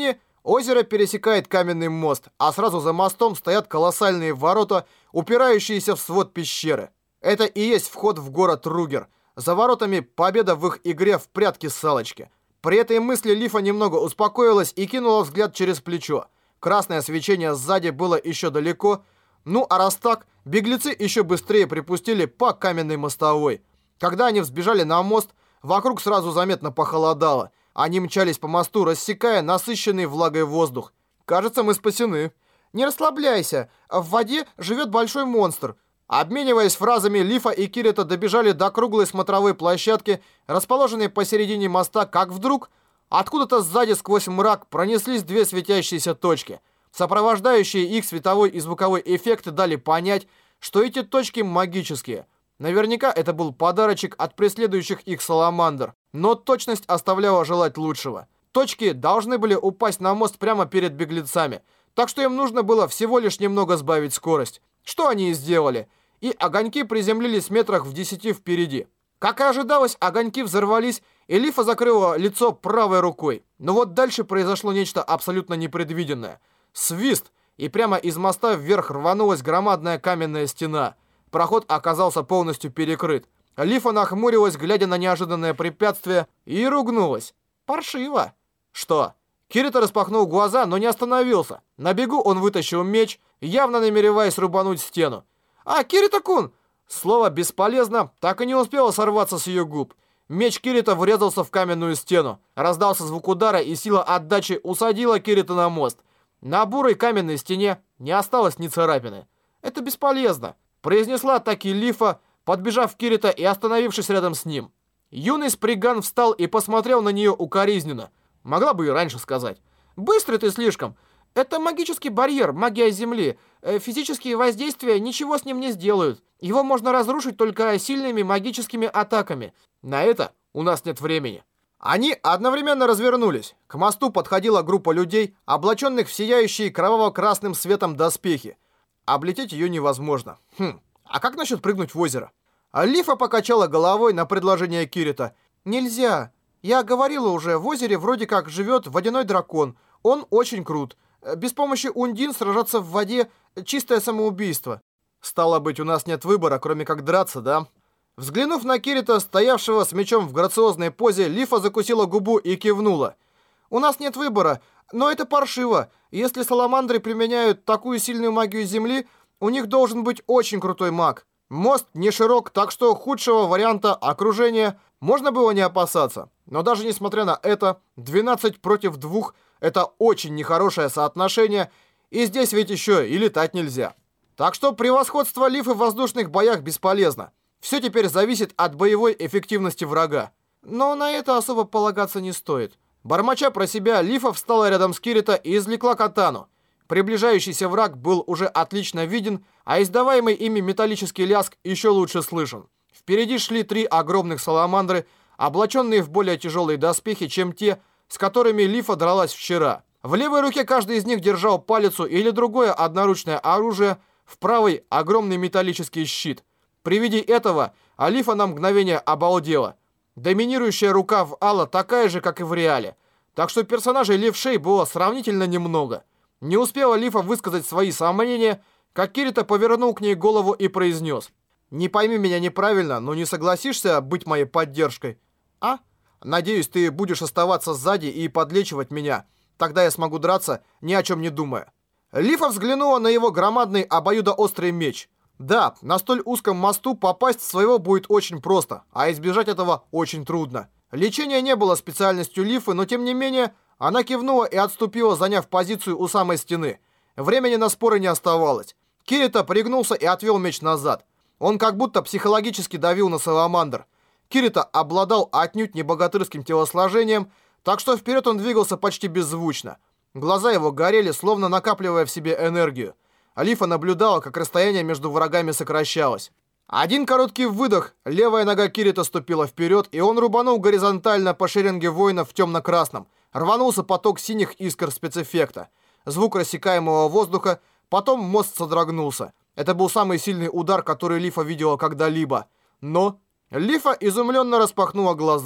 Озеро пересекает каменный мост, а сразу за мостом стоят колоссальные ворота, упирающиеся в свод пещеры. Это и есть вход в город Ругер. За воротами победа в их игре в прятки-салочки. При этой мысли Лифа немного успокоилась и кинула взгляд через плечо. Красное свечение сзади было еще далеко. Ну а раз так, беглецы еще быстрее припустили по каменной мостовой. Когда они взбежали на мост, вокруг сразу заметно похолодало. Они мчались по мосту, рассекая насыщенный влагой воздух. «Кажется, мы спасены». «Не расслабляйся, в воде живет большой монстр». Обмениваясь фразами, Лифа и Кирита добежали до круглой смотровой площадки, расположенной посередине моста, как вдруг откуда-то сзади сквозь мрак пронеслись две светящиеся точки. Сопровождающие их световой и звуковой эффекты дали понять, что эти точки магические. Наверняка это был подарочек от преследующих их саламандр, но точность оставляла желать лучшего. Точки должны были упасть на мост прямо перед беглецами, так что им нужно было всего лишь немного сбавить скорость. Что они и сделали. И огоньки приземлились метрах в 10 впереди. Как и ожидалось, огоньки взорвались, и Лифа закрыла лицо правой рукой. Но вот дальше произошло нечто абсолютно непредвиденное. Свист, и прямо из моста вверх рванулась громадная каменная стена. Проход оказался полностью перекрыт. Лифа нахмурилась, глядя на неожиданное препятствие, и ругнулась. Паршиво. Что? Кирита распахнул глаза, но не остановился. На бегу он вытащил меч, явно намереваясь рубануть стену. «А, Кирита-кун!» Слово «бесполезно» так и не успело сорваться с ее губ. Меч Кирита врезался в каменную стену. Раздался звук удара, и сила отдачи усадила Кирита на мост. На бурой каменной стене не осталось ни царапины. «Это бесполезно», произнесла таки Лифа, подбежав к Кирита и остановившись рядом с ним. Юный Сприган встал и посмотрел на нее укоризненно. Могла бы и раньше сказать. «Быстрый ты слишком. Это магический барьер, магия Земли. Физические воздействия ничего с ним не сделают. Его можно разрушить только сильными магическими атаками. На это у нас нет времени». Они одновременно развернулись. К мосту подходила группа людей, облаченных в сияющие кроваво-красным светом доспехи. Облететь ее невозможно. А как насчет прыгнуть в озеро? Лифа покачала головой на предложение Кирита. «Нельзя. Я говорила уже, в озере вроде как живет водяной дракон. Он очень крут. Без помощи Ундин сражаться в воде — чистое самоубийство». «Стало быть, у нас нет выбора, кроме как драться, да?» Взглянув на Кирита, стоявшего с мечом в грациозной позе, Лифа закусила губу и кивнула. «У нас нет выбора, но это паршиво. Если саламандры применяют такую сильную магию Земли, у них должен быть очень крутой маг. Мост не широк, так что худшего варианта окружения можно было не опасаться. Но даже несмотря на это, 12 против 2 — это очень нехорошее соотношение, и здесь ведь еще и летать нельзя. Так что превосходство Лифы в воздушных боях бесполезно. Все теперь зависит от боевой эффективности врага. Но на это особо полагаться не стоит. Бормоча про себя, Лифа встала рядом с Кирита и извлекла катану. Приближающийся враг был уже отлично виден, а издаваемый ими металлический лязг еще лучше слышен. Впереди шли 3 огромных саламандры, облаченные в более тяжелые доспехи, чем те, с которыми Лифа дралась вчера. В левой руке каждый из них держал палицу или другое одноручное оружие, в правой — огромный металлический щит. При виде этого Лифа на мгновение обалдела. Доминирующая рука в Алла такая же, как и в Реале. Так что персонажей левшей было сравнительно немного. Не успела Лифа высказать свои сомнения, как Кирита повернул к ней голову и произнес: «Не пойми меня неправильно, но не согласишься быть моей поддержкой?» «А? Надеюсь, ты будешь оставаться сзади и подлечивать меня. Тогда я смогу драться, ни о чем не думая». Лифа взглянула на его громадный обоюдоострый меч. Да, на столь узком мосту попасть в своего будет очень просто, а избежать этого очень трудно. Лечение не было специальностью Лифы, но тем не менее она кивнула и отступила, заняв позицию у самой стены. Времени на споры не оставалось. Кирита пригнулся и отвел меч назад. Он как будто психологически давил на саламандр. Кирита обладал отнюдь не богатырским телосложением, так что вперед он двигался почти беззвучно. Глаза его горели, словно накапливая в себе энергию. Лифа наблюдала, как расстояние между врагами сокращалось. Один короткий выдох, левая нога Кирита ступила вперед, и он рубанул горизонтально по шеренге воинов в темно-красном. Рванулся поток синих искр спецэффекта. Звук рассекаемого воздуха, потом мост содрогнулся. Это был самый сильный удар, который Лифа видела когда-либо. Но Лифа изумленно распахнула глаза.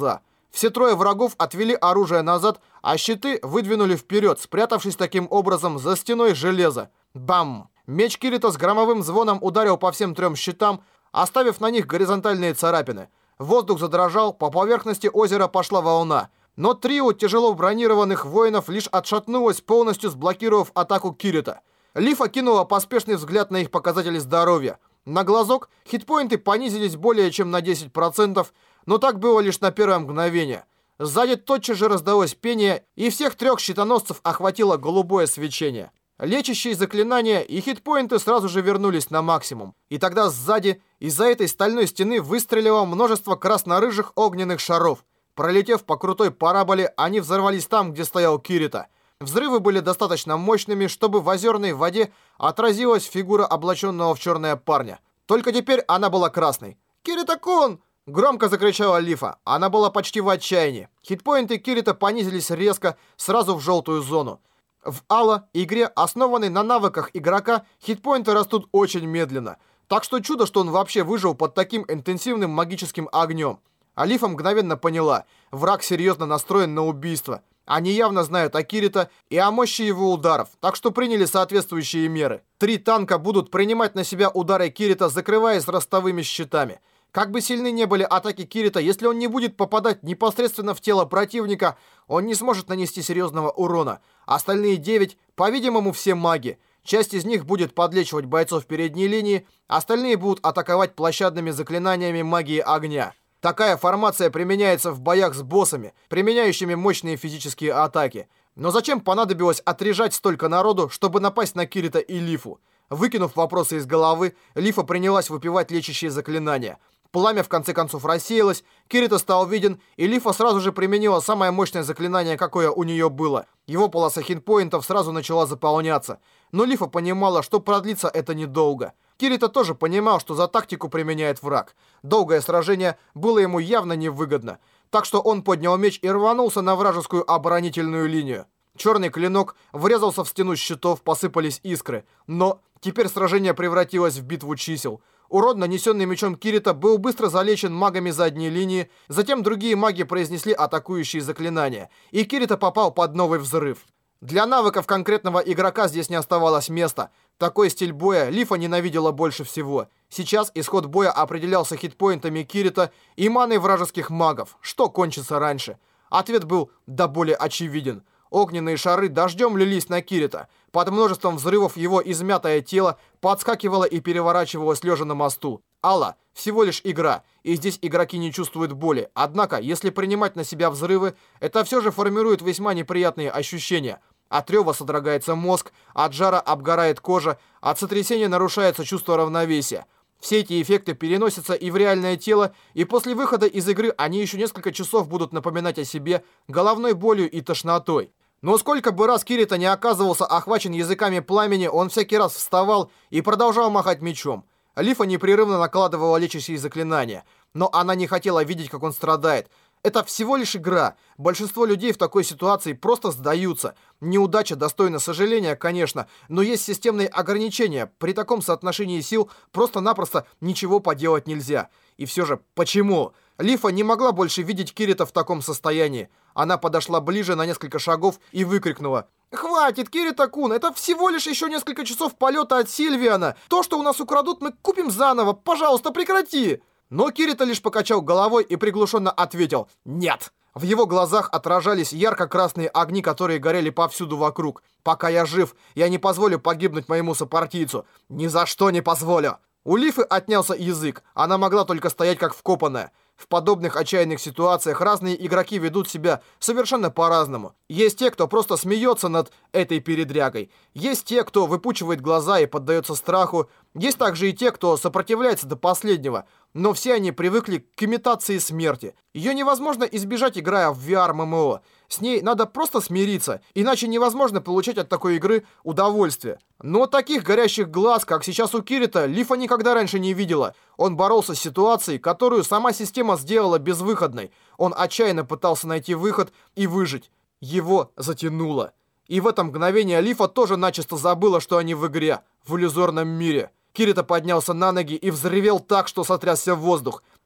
Все трое врагов отвели оружие назад, а щиты выдвинули вперед, спрятавшись таким образом за стеной железа. Бам! Меч Кирита с громовым звоном ударил по всем трем щитам, оставив на них горизонтальные царапины. Воздух задрожал, по поверхности озера пошла волна. Но трио тяжело бронированных воинов лишь отшатнулось, полностью сблокировав атаку Кирита. Лифа кинула поспешный взгляд на их показатели здоровья. На глазок хитпоинты понизились более чем на 10%, но так было лишь на первое мгновение. Сзади тотчас же раздалось пение, и всех трех щитоносцев охватило голубое свечение. Лечащие заклинания и хитпоинты сразу же вернулись на максимум. И тогда сзади, из-за этой стальной стены, выстрелило множество красно-рыжих огненных шаров. Пролетев по крутой параболе, они взорвались там, где стоял Кирита. Взрывы были достаточно мощными, чтобы в озерной воде отразилась фигура облаченного в черное парня. Только теперь она была красной. «Кирита-кун!» — громко закричала Лифа. Она была почти в отчаянии. Хитпоинты Кирита понизились резко, сразу в желтую зону. В Ало игре, основанной на навыках игрока, хитпоинты растут очень медленно. Так что чудо, что он вообще выжил под таким интенсивным магическим огнем. Алифа мгновенно поняла, враг серьезно настроен на убийство. Они явно знают о Кирита и о мощи его ударов, так что приняли соответствующие меры. 3 танка будут принимать на себя удары Кирита, закрываясь ростовыми щитами. Как бы сильны не были атаки Кирита, если он не будет попадать непосредственно в тело противника, он не сможет нанести серьезного урона. Остальные 9, по-видимому, все маги. Часть из них будет подлечивать бойцов передней линии, остальные будут атаковать площадными заклинаниями магии огня. Такая формация применяется в боях с боссами, применяющими мощные физические атаки. Но зачем понадобилось отрежать столько народу, чтобы напасть на Кирита и Лифу? Выкинув вопросы из головы, Лифа принялась выпивать лечащие заклинания. Пламя в конце концов рассеялось, Кирита стал виден, и Лифа сразу же применила самое мощное заклинание, какое у нее было. Его полоса хитпоинтов сразу начала заполняться. Но Лифа понимала, что продлится это недолго. Кирита тоже понимал, что за тактику применяет враг. Долгое сражение было ему явно невыгодно. Так что он поднял меч и рванулся на вражескую оборонительную линию. Черный клинок врезался в стену щитов, посыпались искры. Но теперь сражение превратилось в битву чисел. Урон, нанесенный мечом Кирита, был быстро залечен магами задней линии. Затем другие маги произнесли атакующие заклинания. И Кирита попал под новый взрыв. Для навыков конкретного игрока здесь не оставалось места. Такой стиль боя Лифа ненавидела больше всего. Сейчас исход боя определялся хитпоинтами Кирита и маной вражеских магов. Что кончится раньше? Ответ был до боли очевиден. Огненные шары дождем лились на Кирита. Под множеством взрывов его измятое тело подскакивало и переворачивалось лежа на мосту. Алла — всего лишь игра, и здесь игроки не чувствуют боли. Однако, если принимать на себя взрывы, это все же формирует весьма неприятные ощущения. От рева содрогается мозг, от жара обгорает кожа, от сотрясения нарушается чувство равновесия. Все эти эффекты переносятся и в реальное тело, и после выхода из игры они еще несколько часов будут напоминать о себе головной болью и тошнотой. Но сколько бы раз Кирита не оказывался охвачен языками пламени, он всякий раз вставал и продолжал махать мечом. Лифа непрерывно накладывала лечащие заклинания, но она не хотела видеть, как он страдает. Это всего лишь игра. Большинство людей в такой ситуации просто сдаются. Неудача достойна сожаления, конечно, но есть системные ограничения. При таком соотношении сил просто-напросто ничего поделать нельзя. И все же, почему? Лифа не могла больше видеть Кирита в таком состоянии. Она подошла ближе на несколько шагов и выкрикнула: «Хватит, Кирита-кун, это всего лишь еще несколько часов полета от Сильвиана. То, что у нас украдут, мы купим заново. Пожалуйста, прекрати!» Но Кирита лишь покачал головой и приглушенно ответил: «Нет!». В его глазах отражались ярко-красные огни, которые горели повсюду вокруг. «Пока я жив, я не позволю погибнуть моему сопартийцу. Ни за что не позволю!». У Лифы отнялся язык. Она могла только стоять как вкопанная. В подобных отчаянных ситуациях разные игроки ведут себя совершенно по-разному. Есть те, кто просто смеется над этой передрягой. Есть те, кто выпучивает глаза и поддается страху. Есть также и те, кто сопротивляется до последнего. Но все они привыкли к имитации смерти. Ее невозможно избежать, играя в VR-ММО. С ней надо просто смириться, иначе невозможно получать от такой игры удовольствие. Но таких горящих глаз, как сейчас у Кирита, Лифа никогда раньше не видела. Он боролся с ситуацией, которую сама система сделала безвыходной. Он отчаянно пытался найти выход и выжить. Его затянуло. И в это мгновение Лифа тоже начисто забыла, что они в игре, в иллюзорном мире. Кирита поднялся на ноги и взревел так, что сотрясся воздух.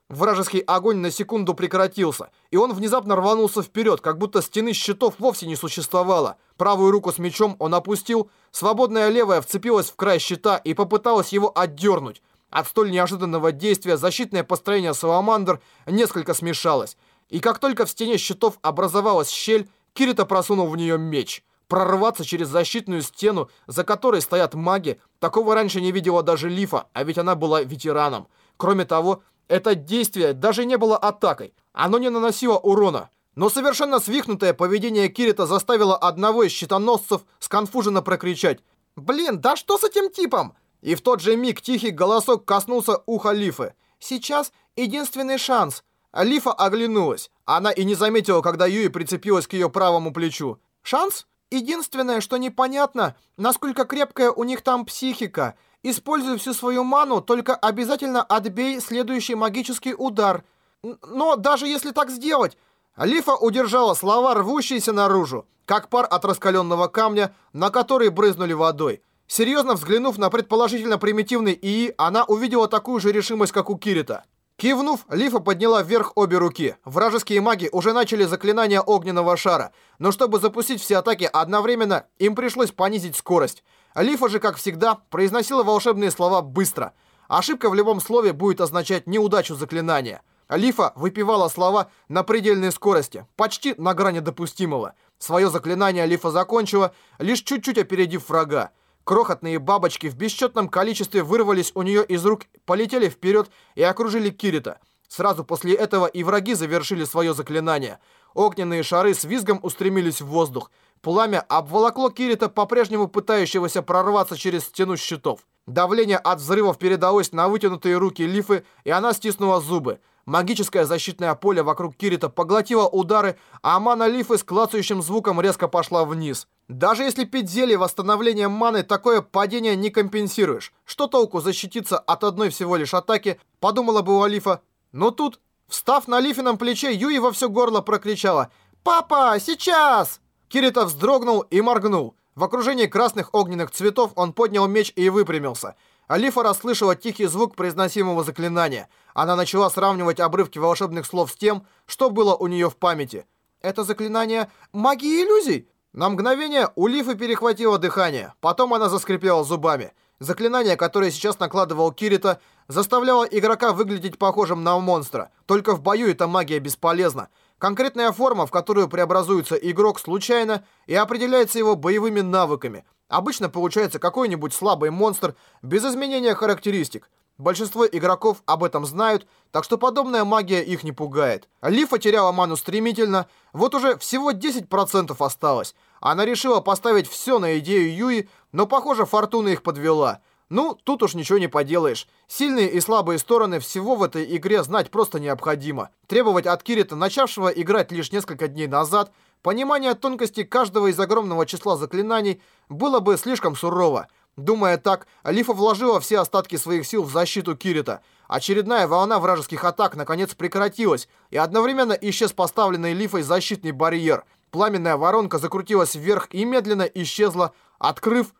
Вражеский огонь на секунду прекратился, и он внезапно рванулся вперед, как будто стены щитов вовсе не существовало. Правую руку с мечом он опустил, свободная левая вцепилась в край щита и попыталась его отдернуть. От столь неожиданного действия защитное построение Саламандр несколько смешалось, и как только в стене щитов образовалась щель, Кирита просунул в нее меч. Прорваться через защитную стену, за которой стоят маги, такого раньше не видела даже Лифа, а ведь она была ветераном. Кроме того, это действие даже не было атакой, оно не наносило урона. Но совершенно свихнутое поведение Кирита заставило одного из щитоносцев сконфуженно прокричать: «Блин, да что с этим типом?» И в тот же миг тихий голосок коснулся уха Лифы. «Сейчас единственный шанс». Лифа оглянулась. Она и не заметила, когда Юи прицепилась к ее правому плечу. «Шанс? Единственное, что непонятно, насколько крепкая у них там психика. Используй всю свою ману, только обязательно отбей следующий магический удар. Но даже если так сделать...» Лифа удержала слова, рвущиеся наружу, как пар от раскаленного камня, на который брызнули водой. Серьезно взглянув на предположительно примитивный ИИ, она увидела такую же решимость, как у Кирита. Кивнув, Лифа подняла вверх обе руки. Вражеские маги уже начали заклинание огненного шара, но чтобы запустить все атаки одновременно, им пришлось понизить скорость. Лифа же, как всегда, произносила волшебные слова быстро. Ошибка в любом слове будет означать неудачу заклинания. Лифа выпивала слова на предельной скорости, почти на грани допустимого. Свое заклинание Лифа закончила, лишь чуть-чуть опередив врага. Крохотные бабочки в бесчетном количестве вырвались у нее из рук, полетели вперед и окружили Кирита. Сразу после этого и враги завершили свое заклинание. Огненные шары с визгом устремились в воздух. Пламя обволокло Кирита, по-прежнему пытающегося прорваться через стену щитов. Давление от взрывов передалось на вытянутые руки Лифы, и она стиснула зубы. Магическое защитное поле вокруг Кирита поглотило удары, а мана Лифы с клацающим звуком резко пошла вниз. Даже если пить зелье восстановления маны, такое падение не компенсируешь. Что толку защититься от одной всего лишь атаки, подумала бы Лифа. Но тут, встав на Лифином плече, Юи во все горло прокричала: «Папа, сейчас!» Кирита вздрогнул и моргнул. В окружении красных огненных цветов он поднял меч и выпрямился. Лифа расслышала тихий звук произносимого заклинания. Она начала сравнивать обрывки волшебных слов с тем, что было у нее в памяти. «Это заклинание магии иллюзий?» На мгновение у Лифы перехватило дыхание. Потом она заскрипела зубами. Заклинание, которое сейчас накладывал Кирита, заставляло игрока выглядеть похожим на монстра. Только в бою эта магия бесполезна. Конкретная форма, в которую преобразуется игрок случайно, и определяется его боевыми навыками. Обычно получается какой-нибудь слабый монстр без изменения характеристик. Большинство игроков об этом знают, так что подобная магия их не пугает. Лифа теряла ману стремительно, вот уже всего 10% осталось. Она решила поставить все на идею Юи, но, похоже, фортуна их подвела. Ну, тут уж ничего не поделаешь. Сильные и слабые стороны всего в этой игре знать просто необходимо. Требовать от Кирита, начавшего играть лишь несколько дней назад, понимание тонкости каждого из огромного числа заклинаний было бы слишком сурово. Думая так, Лифа вложила все остатки своих сил в защиту Кирита. Очередная волна вражеских атак наконец прекратилась, и одновременно исчез поставленный Лифой защитный барьер. Пламенная воронка закрутилась вверх и медленно исчезла, открыв...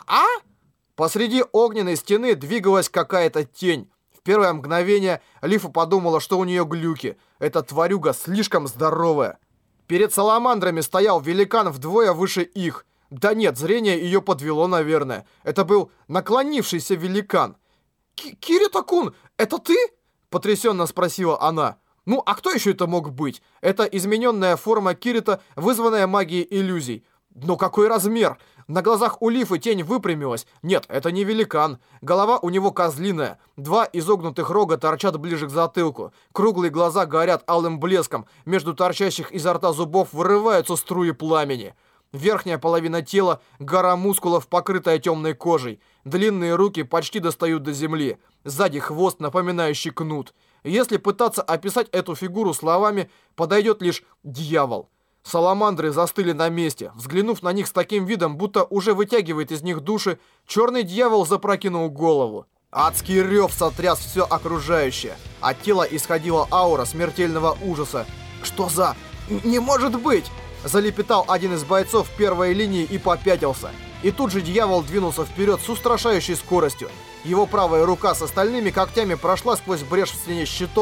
Посреди огненной стены двигалась какая-то тень. В первое мгновение Лифа подумала, что у нее глюки. Эта тварюга слишком здоровая. Перед саламандрами стоял великан вдвое выше их. Да нет, зрение ее подвело, наверное. Это был наклонившийся великан. «Кирита-кун, это ты?» — потрясенно спросила она. Ну, а кто еще это мог быть? Это измененная форма Кирита, вызванная магией иллюзий. Но какой размер? На глазах у Лифы тень выпрямилась. Нет, это не великан. Голова у него козлиная. Два изогнутых рога торчат ближе к затылку. Круглые глаза горят алым блеском. Между торчащих изо рта зубов вырываются струи пламени. Верхняя половина тела — гора мускулов, покрытая темной кожей. Длинные руки почти достают до земли. Сзади хвост, напоминающий кнут. Если пытаться описать эту фигуру словами, подойдет лишь дьявол. Саламандры застыли на месте. Взглянув на них с таким видом, будто уже вытягивает из них души, черный дьявол запрокинул голову. Адский рев сотряс все окружающее. От тела исходила аура смертельного ужаса. «Что за... не может быть!» Залепетал один из бойцов первой линии и попятился. И тут же дьявол двинулся вперед с устрашающей скоростью. Его правая рука с остальными когтями прошла сквозь брешь в стене щитов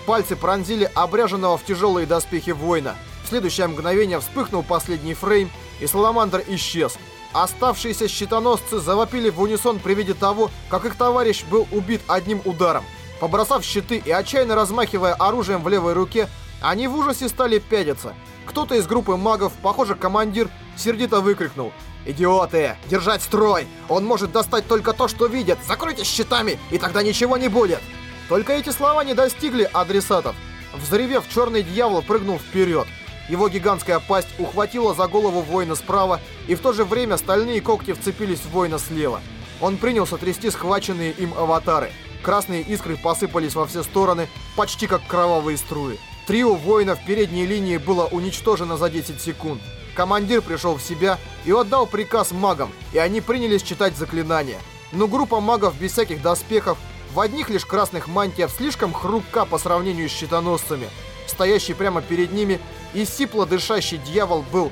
Пальцы пронзили обряженного в тяжелые доспехи воина. В следующее мгновение вспыхнул последний фрейм, и Саламандр исчез. Оставшиеся щитоносцы завопили в унисон при виде того, как их товарищ был убит одним ударом. Побросав щиты и отчаянно размахивая оружием в левой руке, они в ужасе стали пятиться. Кто-то из группы магов, похоже, командир, сердито выкрикнул: «Идиоты! Держать строй! Он может достать только то, что видит! Закройтесь щитами, и тогда ничего не будет!» Только эти слова не достигли адресатов. Взревев, черный дьявол прыгнул вперед. Его гигантская пасть ухватила за голову воина справа, и в то же время стальные когти вцепились в воина слева. Он принялся трясти схваченные им аватары. Красные искры посыпались во все стороны, почти как кровавые струи. Трио воинов передней линии было уничтожено за 10 секунд. Командир пришел в себя и отдал приказ магам, и они принялись читать заклинания. Но группа магов без всяких доспехов, в одних лишь красных мантиях, слишком хрупка по сравнению с щитоносцами. Стоящий прямо перед ними и сипло дышащий дьявол был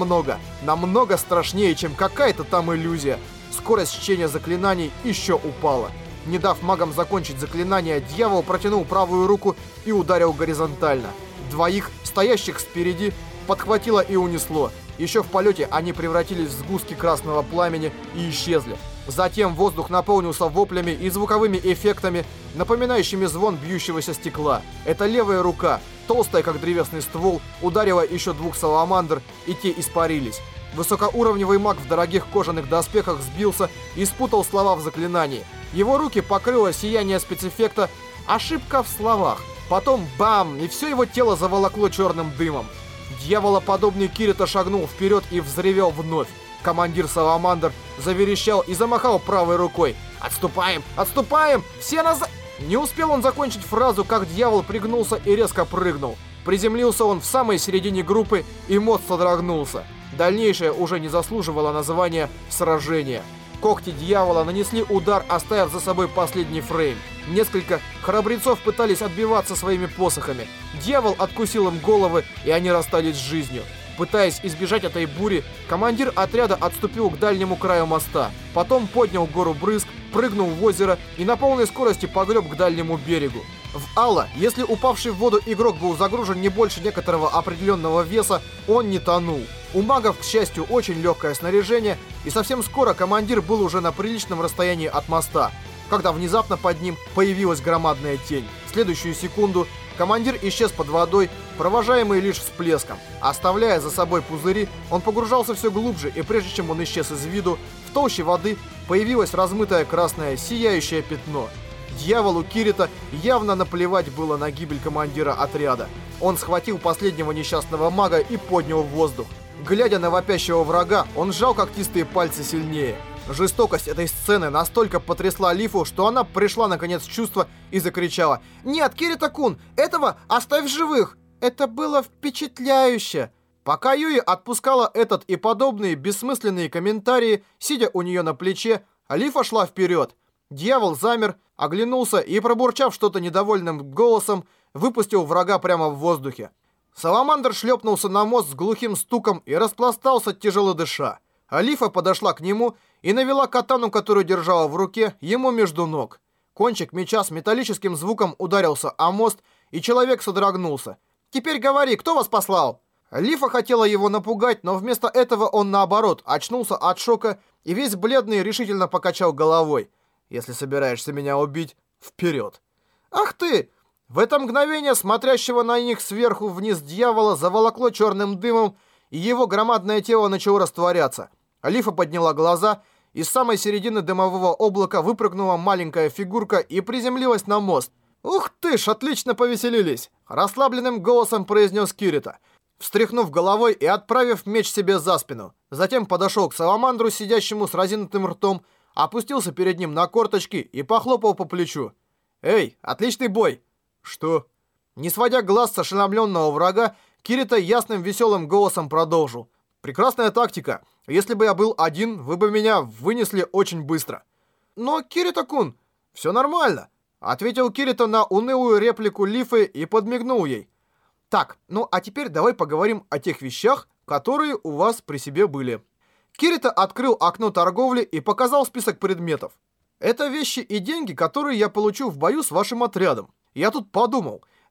намного страшнее, чем какая-то там иллюзия. Скорость чтения заклинаний еще упала. Не дав магам закончить заклинание, дьявол протянул правую руку и ударил горизонтально. Двоих, стоящих спереди, подхватило и унесло. Еще в полете они превратились в сгустки красного пламени и исчезли. Затем воздух наполнился воплями и звуковыми эффектами, напоминающими звон бьющегося стекла. Эта левая рука, толстая как древесный ствол, ударила еще двух саламандр, и те испарились. Высокоуровневый маг в дорогих кожаных доспехах сбился и спутал слова в заклинании. Его руки покрыло сияние спецэффекта «Ошибка в словах». Потом бам! И все его тело заволокло черным дымом. Дьяволоподобный Кирита шагнул вперед и взревел вновь. Командир Саламандр заверещал и замахал правой рукой. «Отступаем! Отступаем! Все назад!» Не успел он закончить фразу, как дьявол пригнулся и резко прыгнул. Приземлился он в самой середине группы, и мост содрогнулся. Дальнейшее уже не заслуживало названия «сражение». Когти дьявола нанесли удар, оставив за собой последний фрейм. Несколько храбрецов пытались отбиваться своими посохами. Дьявол откусил им головы, и они расстались с жизнью. Пытаясь избежать этой бури, командир отряда отступил к дальнему краю моста. Потом поднял гору брызг, прыгнул в озеро и на полной скорости погреб к дальнему берегу. В Алла, если упавший в воду игрок был загружен не больше некоторого определенного веса, он не тонул. У магов, к счастью, очень легкое снаряжение, и совсем скоро командир был уже на приличном расстоянии от моста, когда внезапно под ним появилась громадная тень. В следующую секунду командир исчез под водой, провожаемый лишь всплеском. Оставляя за собой пузыри, он погружался все глубже, и прежде чем он исчез из виду, в толще воды появилось размытое красное сияющее пятно. Дьяволу Кирита явно наплевать было на гибель командира отряда. Он схватил последнего несчастного мага и поднял в воздух. Глядя на вопящего врага, он сжал когтистые пальцы сильнее. Жестокость этой сцены настолько потрясла Лифу, что она пришла наконец в чувство и закричала: «Нет, Кирита-кун, этого оставь в живых!» Это было впечатляюще. Пока Юи отпускала этот и подобные бессмысленные комментарии, сидя у нее на плече, Лифа шла вперед. Дьявол замер, оглянулся и, пробурчав что-то недовольным голосом, выпустил врага прямо в воздухе. Саламандр шлепнулся на мост с глухим стуком и распластался, тяжело дыша. Алифа подошла к нему и навела катану, которую держала в руке, ему между ног. Кончик меча с металлическим звуком ударился о мост, и человек содрогнулся. «Теперь говори, кто вас послал?» Лифа хотела его напугать, но вместо этого он, наоборот, очнулся от шока и весь бледный решительно покачал головой. «Если собираешься меня убить, вперед!» «Ах ты!» В это мгновение смотрящего на них сверху вниз дьявола заволокло черным дымом, и его громадное тело начало растворяться. Лифа подняла глаза, из самой середины дымового облака выпрыгнула маленькая фигурка и приземлилась на мост. «Ух ты ж, отлично повеселились!» Расслабленным голосом произнес Кирита, встряхнув головой и отправив меч себе за спину. Затем подошел к Саламандру, сидящему с разинутым ртом, опустился перед ним на корточки и похлопал по плечу. «Эй, отличный бой!» «Что?» Не сводя глаз с ошеломленного врага, Кирита ясным веселым голосом продолжил. «Прекрасная тактика. Если бы я был один, вы бы меня вынесли очень быстро». «Но, Кирита-кун, все нормально», — ответил Кирита на унылую реплику Лифы и подмигнул ей. «Так, ну а теперь давай поговорим о тех вещах, которые у вас при себе были». Кирита открыл окно торговли и показал список предметов. «Это вещи и деньги, которые я получил в бою с вашим отрядом. Я тут подумал,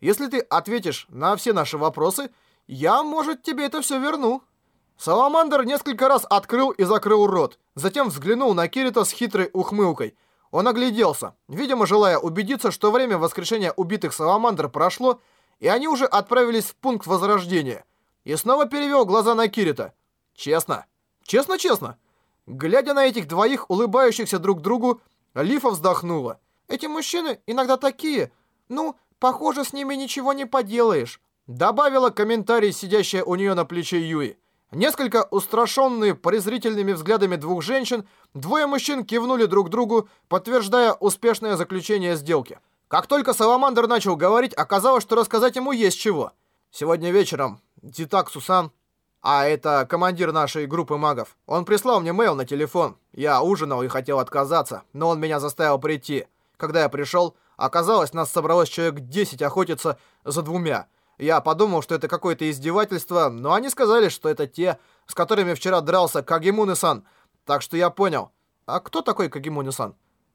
Если ты ответишь на все наши вопросы, я, может, тебе это все верну». Саламандр несколько раз открыл и закрыл рот, затем взглянул на Кирита с хитрой ухмылкой. Он огляделся, видимо, желая убедиться, что время воскрешения убитых Саламандр прошло, и они уже отправились в пункт возрождения. И снова перевел глаза на Кирита. «Честно? Честно-честно?» Глядя на этих двоих, улыбающихся друг другу, Лифа вздохнула. «Эти мужчины иногда такие. Ну, похоже, с ними ничего не поделаешь», добавила комментарий, сидящая у нее на плече Юи. Несколько устрашенные презрительными взглядами двух женщин, двое мужчин кивнули друг другу, подтверждая успешное заключение сделки. Как только Саламандр начал говорить, оказалось, что рассказать ему есть чего. Сегодня вечером Дзитаксу-сан, а это командир нашей группы магов, он прислал мне мейл на телефон. Я ужинал и хотел отказаться, но он меня заставил прийти. Когда я пришел, оказалось, нас собралось человек 10 охотиться за двумя. Я подумал, что это какое-то издевательство, но они сказали, что это те, с которыми вчера дрался Кагемуны-сан. Так что я понял. А кто такой Кагемуны-сан?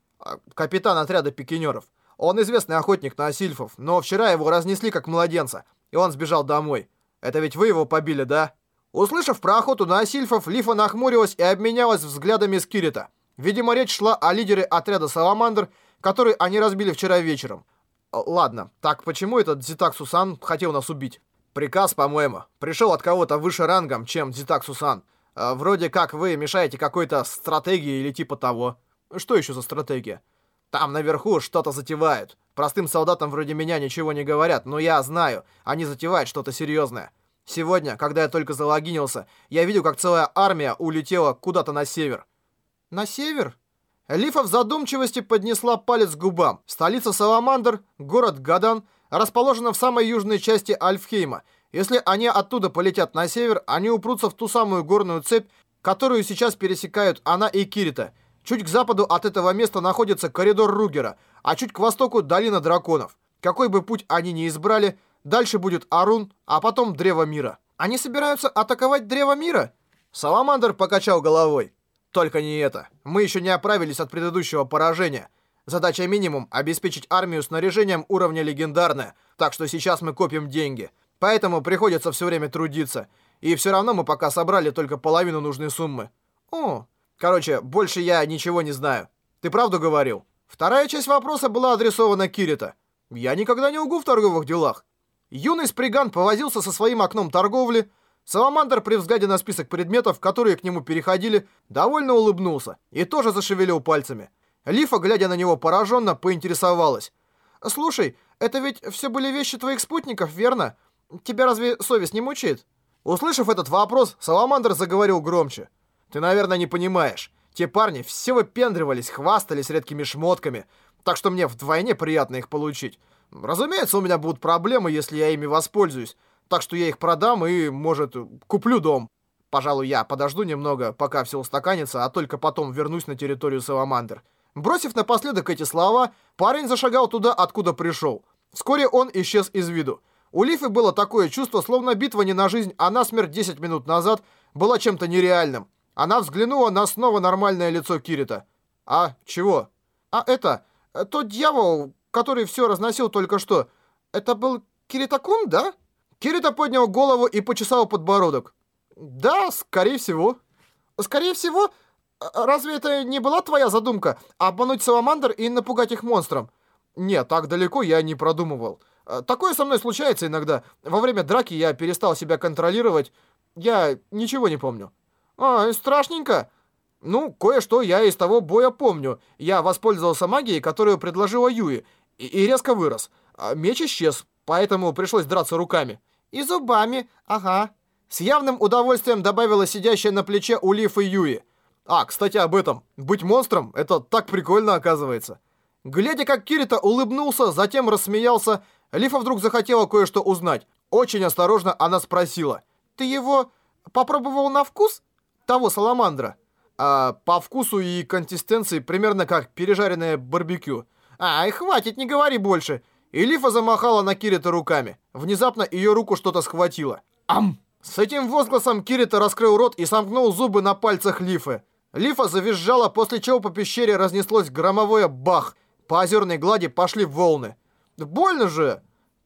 Капитан отряда пикинеров. Он известный охотник на сильфов, но вчера его разнесли как младенца, и он сбежал домой. Это ведь вы его побили, да? Услышав про охоту на сильфов, Лифа нахмурилась и обменялась взглядами с Кирита. Видимо, речь шла о лидере отряда Саламандр, который они разбили вчера вечером. Ладно, так почему этот Дзитаксу-сан хотел нас убить? Приказ, по-моему, пришел от кого-то выше рангом, чем Дзитаксу-сан. Вроде как вы мешаете какой-то стратегии или типа того. Что еще за стратегия? Там наверху что-то затевают. Простым солдатам вроде меня ничего не говорят, но я знаю, они затевают что-то серьезное. Сегодня, когда я только залогинился, я видел, как целая армия улетела куда-то на север. На север? Лифа в задумчивости поднесла палец к губам. Столица Саламандр, город Гадан, расположена в самой южной части Альфхейма. Если они оттуда полетят на север, они упрутся в ту самую горную цепь, которую сейчас пересекают она и Кирита. Чуть к западу от этого места находится коридор Ругера, а чуть к востоку долина драконов. Какой бы путь они ни избрали, дальше будет Арун, а потом Древо Мира. Они собираются атаковать Древо Мира? Саламандр покачал головой. Только не это. Мы еще не оправились от предыдущего поражения. Задача минимум — обеспечить армию снаряжением уровня легендарная, так что сейчас мы копим деньги. Поэтому приходится все время трудиться. И все равно мы пока собрали только половину нужной суммы. Короче, больше я ничего не знаю. Ты правду говорил? Вторая часть вопроса была адресована Кирита. Я никогда не лгу в торговых делах. Юный Сприган повозился со своим окном торговли. Саламандр при взгляде на список предметов, которые к нему переходили, довольно улыбнулся и тоже зашевелил пальцами. Лифа, глядя на него пораженно, поинтересовалась. «Слушай, это ведь все были вещи твоих спутников, верно? Тебя разве совесть не мучает?» Услышав этот вопрос, Саламандр заговорил громче. «Ты, наверное, не понимаешь. Те парни все выпендривались, хвастались редкими шмотками, так что мне вдвойне приятно их получить. Разумеется, у меня будут проблемы, если я ими воспользуюсь. Так что я их продам и, может, куплю дом. Пожалуй, я подожду немного, пока все устаканится, а только потом вернусь на территорию Саламандр». Бросив напоследок эти слова, парень зашагал туда, откуда пришел. Вскоре он исчез из виду. У Лифы было такое чувство, словно битва не на жизнь, а на смерть 10 минут назад была чем-то нереальным. Она взглянула на снова нормальное лицо Кирита. «А, чего?» это... Тот дьявол, который все разносил только что. Это был Кирита-кун, да?» Кирита поднял голову и почесал подбородок. «Да, скорее всего». «Скорее всего? Разве это не была твоя задумка? Обмануть Саламандр и напугать их монстром?» «Нет, так далеко я не продумывал. Такое со мной случается иногда. Во время драки я перестал себя контролировать. Я ничего не помню». Страшненько. Ну, кое-что я из того боя помню. Я воспользовался магией, которую предложила Юи, и резко вырос. Меч исчез, поэтому пришлось драться руками. И зубами, ага. С явным удовольствием добавила сидящая на плече у Лифы Юи. Кстати, об этом. Быть монстром — это так прикольно, оказывается. Глядя, как Кирита улыбнулся, затем рассмеялся, Лифа вдруг захотела кое-что узнать. Очень осторожно она спросила. «Ты его попробовал на вкус? Того Саламандра?» По вкусу и консистенции примерно как пережаренное барбекю. Хватит, не говори больше. И Лифа замахала на Кирита руками. Внезапно ее руку что-то схватило. Ам! С этим возгласом Кирита раскрыл рот и сомкнул зубы на пальцах Лифы. Лифа завизжала, после чего по пещере разнеслось громовое бах. По озерной глади пошли волны. «Больно же!»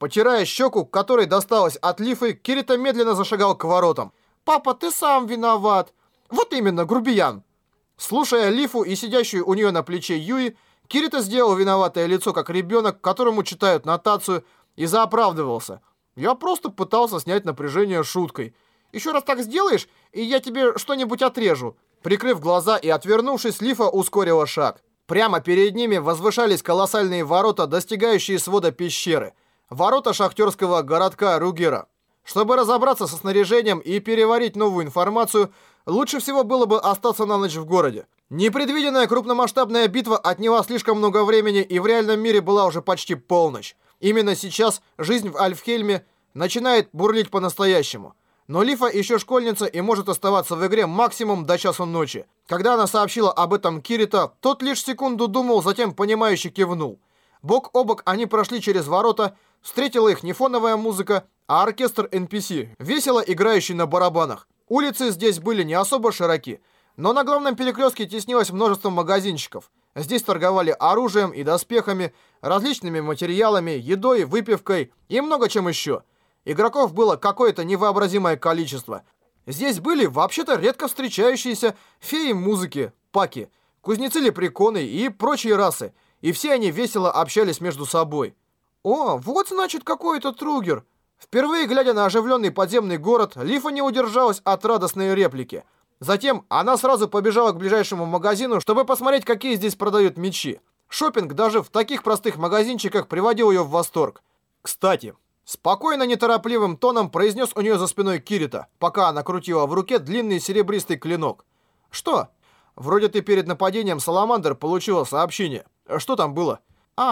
Потирая щеку, которой досталось от Лифы, Кирита медленно зашагал к воротам. «Папа, ты сам виноват!» «Вот именно, грубиян!» Слушая Лифу и сидящую у нее на плече Юи, Кирита сделал виноватое лицо, как ребенок, которому читают нотацию, и заоправдывался. «Я просто пытался снять напряжение шуткой. Еще раз так сделаешь, и я тебе что-нибудь отрежу». Прикрыв глаза и отвернувшись, Лифа ускорила шаг. Прямо перед ними возвышались колоссальные ворота, достигающие свода пещеры. Ворота шахтерского городка Ругера. Чтобы разобраться со снаряжением и переварить новую информацию, лучше всего было бы остаться на ночь в городе. Непредвиденная крупномасштабная битва отняла слишком много времени, и в реальном мире была уже почти полночь. Именно сейчас жизнь в Альфхельме начинает бурлить по-настоящему. Но Лифа еще школьница и может оставаться в игре максимум до часу ночи. Когда она сообщила об этом Кирита, тот лишь секунду думал, затем понимающе кивнул. Бок о бок они прошли через ворота, встретила их не фоновая музыка, а оркестр NPC, весело играющий на барабанах. Улицы здесь были не особо широки, но на главном перекрестке теснилось множество магазинчиков. Здесь торговали оружием и доспехами, различными материалами, едой, выпивкой и много чем еще. Игроков было какое-то невообразимое количество. Здесь были вообще-то редко встречающиеся феи музыки, паки, кузнецы-лепреконы и прочие расы, и все они весело общались между собой. «О, вот значит какой-то Тругер!» Впервые глядя на оживленный подземный город, Лифа не удержалась от радостной реплики. Затем она сразу побежала к ближайшему магазину, чтобы посмотреть, какие здесь продают мечи. Шопинг даже в таких простых магазинчиках приводил ее в восторг. «Кстати», спокойно, неторопливым тоном произнес у нее за спиной Кирита, пока она крутила в руке длинный серебристый клинок. «Что? Вроде ты перед нападением Саламандр получила сообщение. Что там было?»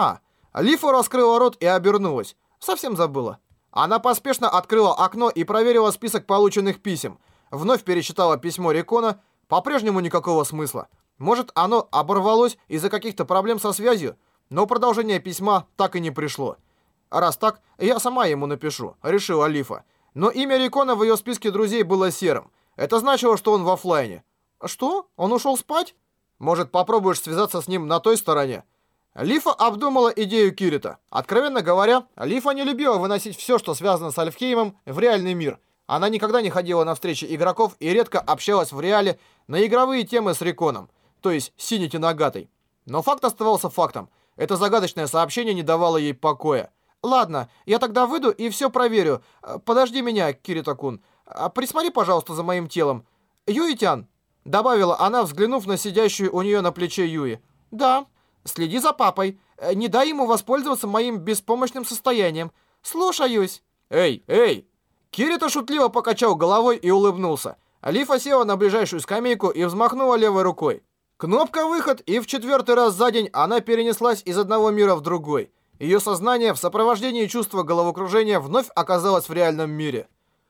Лифа раскрыла рот и обернулась. Совсем забыла. Она поспешно открыла окно и проверила список полученных писем. Вновь перечитала письмо Рекона. По-прежнему никакого смысла. Может, оно оборвалось из-за каких-то проблем со связью? Но продолжение письма так и не пришло. «Раз так, я сама ему напишу», — решила Лифа. Но имя Рекона в ее списке друзей было серым. Это значило, что он в оффлайне. «Что? Он ушел спать? Может, попробуешь связаться с ним на той стороне?» Лифа обдумала идею Кирита. Откровенно говоря, Лифа не любила выносить все, что связано с Альфхеймом, в реальный мир. Она никогда не ходила на встречи игроков и редко общалась в реале на игровые темы с Реконом, то есть Синити Нагатой. Но факт оставался фактом. Это загадочное сообщение не давало ей покоя. «Ладно, я тогда выйду и все проверю. Подожди меня, Кирита-кун. Присмотри, пожалуйста, за моим телом. Юитян», — добавила она, взглянув на сидящую у нее на плече Юи. «Да. Следи за папой. Не дай ему воспользоваться моим беспомощным состоянием. Слушаюсь». «Эй!» Кирита шутливо покачал головой и улыбнулся. Лифа села на ближайшую скамейку и взмахнула левой рукой. Кнопка «Выход», и в 4-й раз за день она перенеслась из одного мира в другой. Ее сознание в сопровождении чувства головокружения вновь оказалось в реальном мире.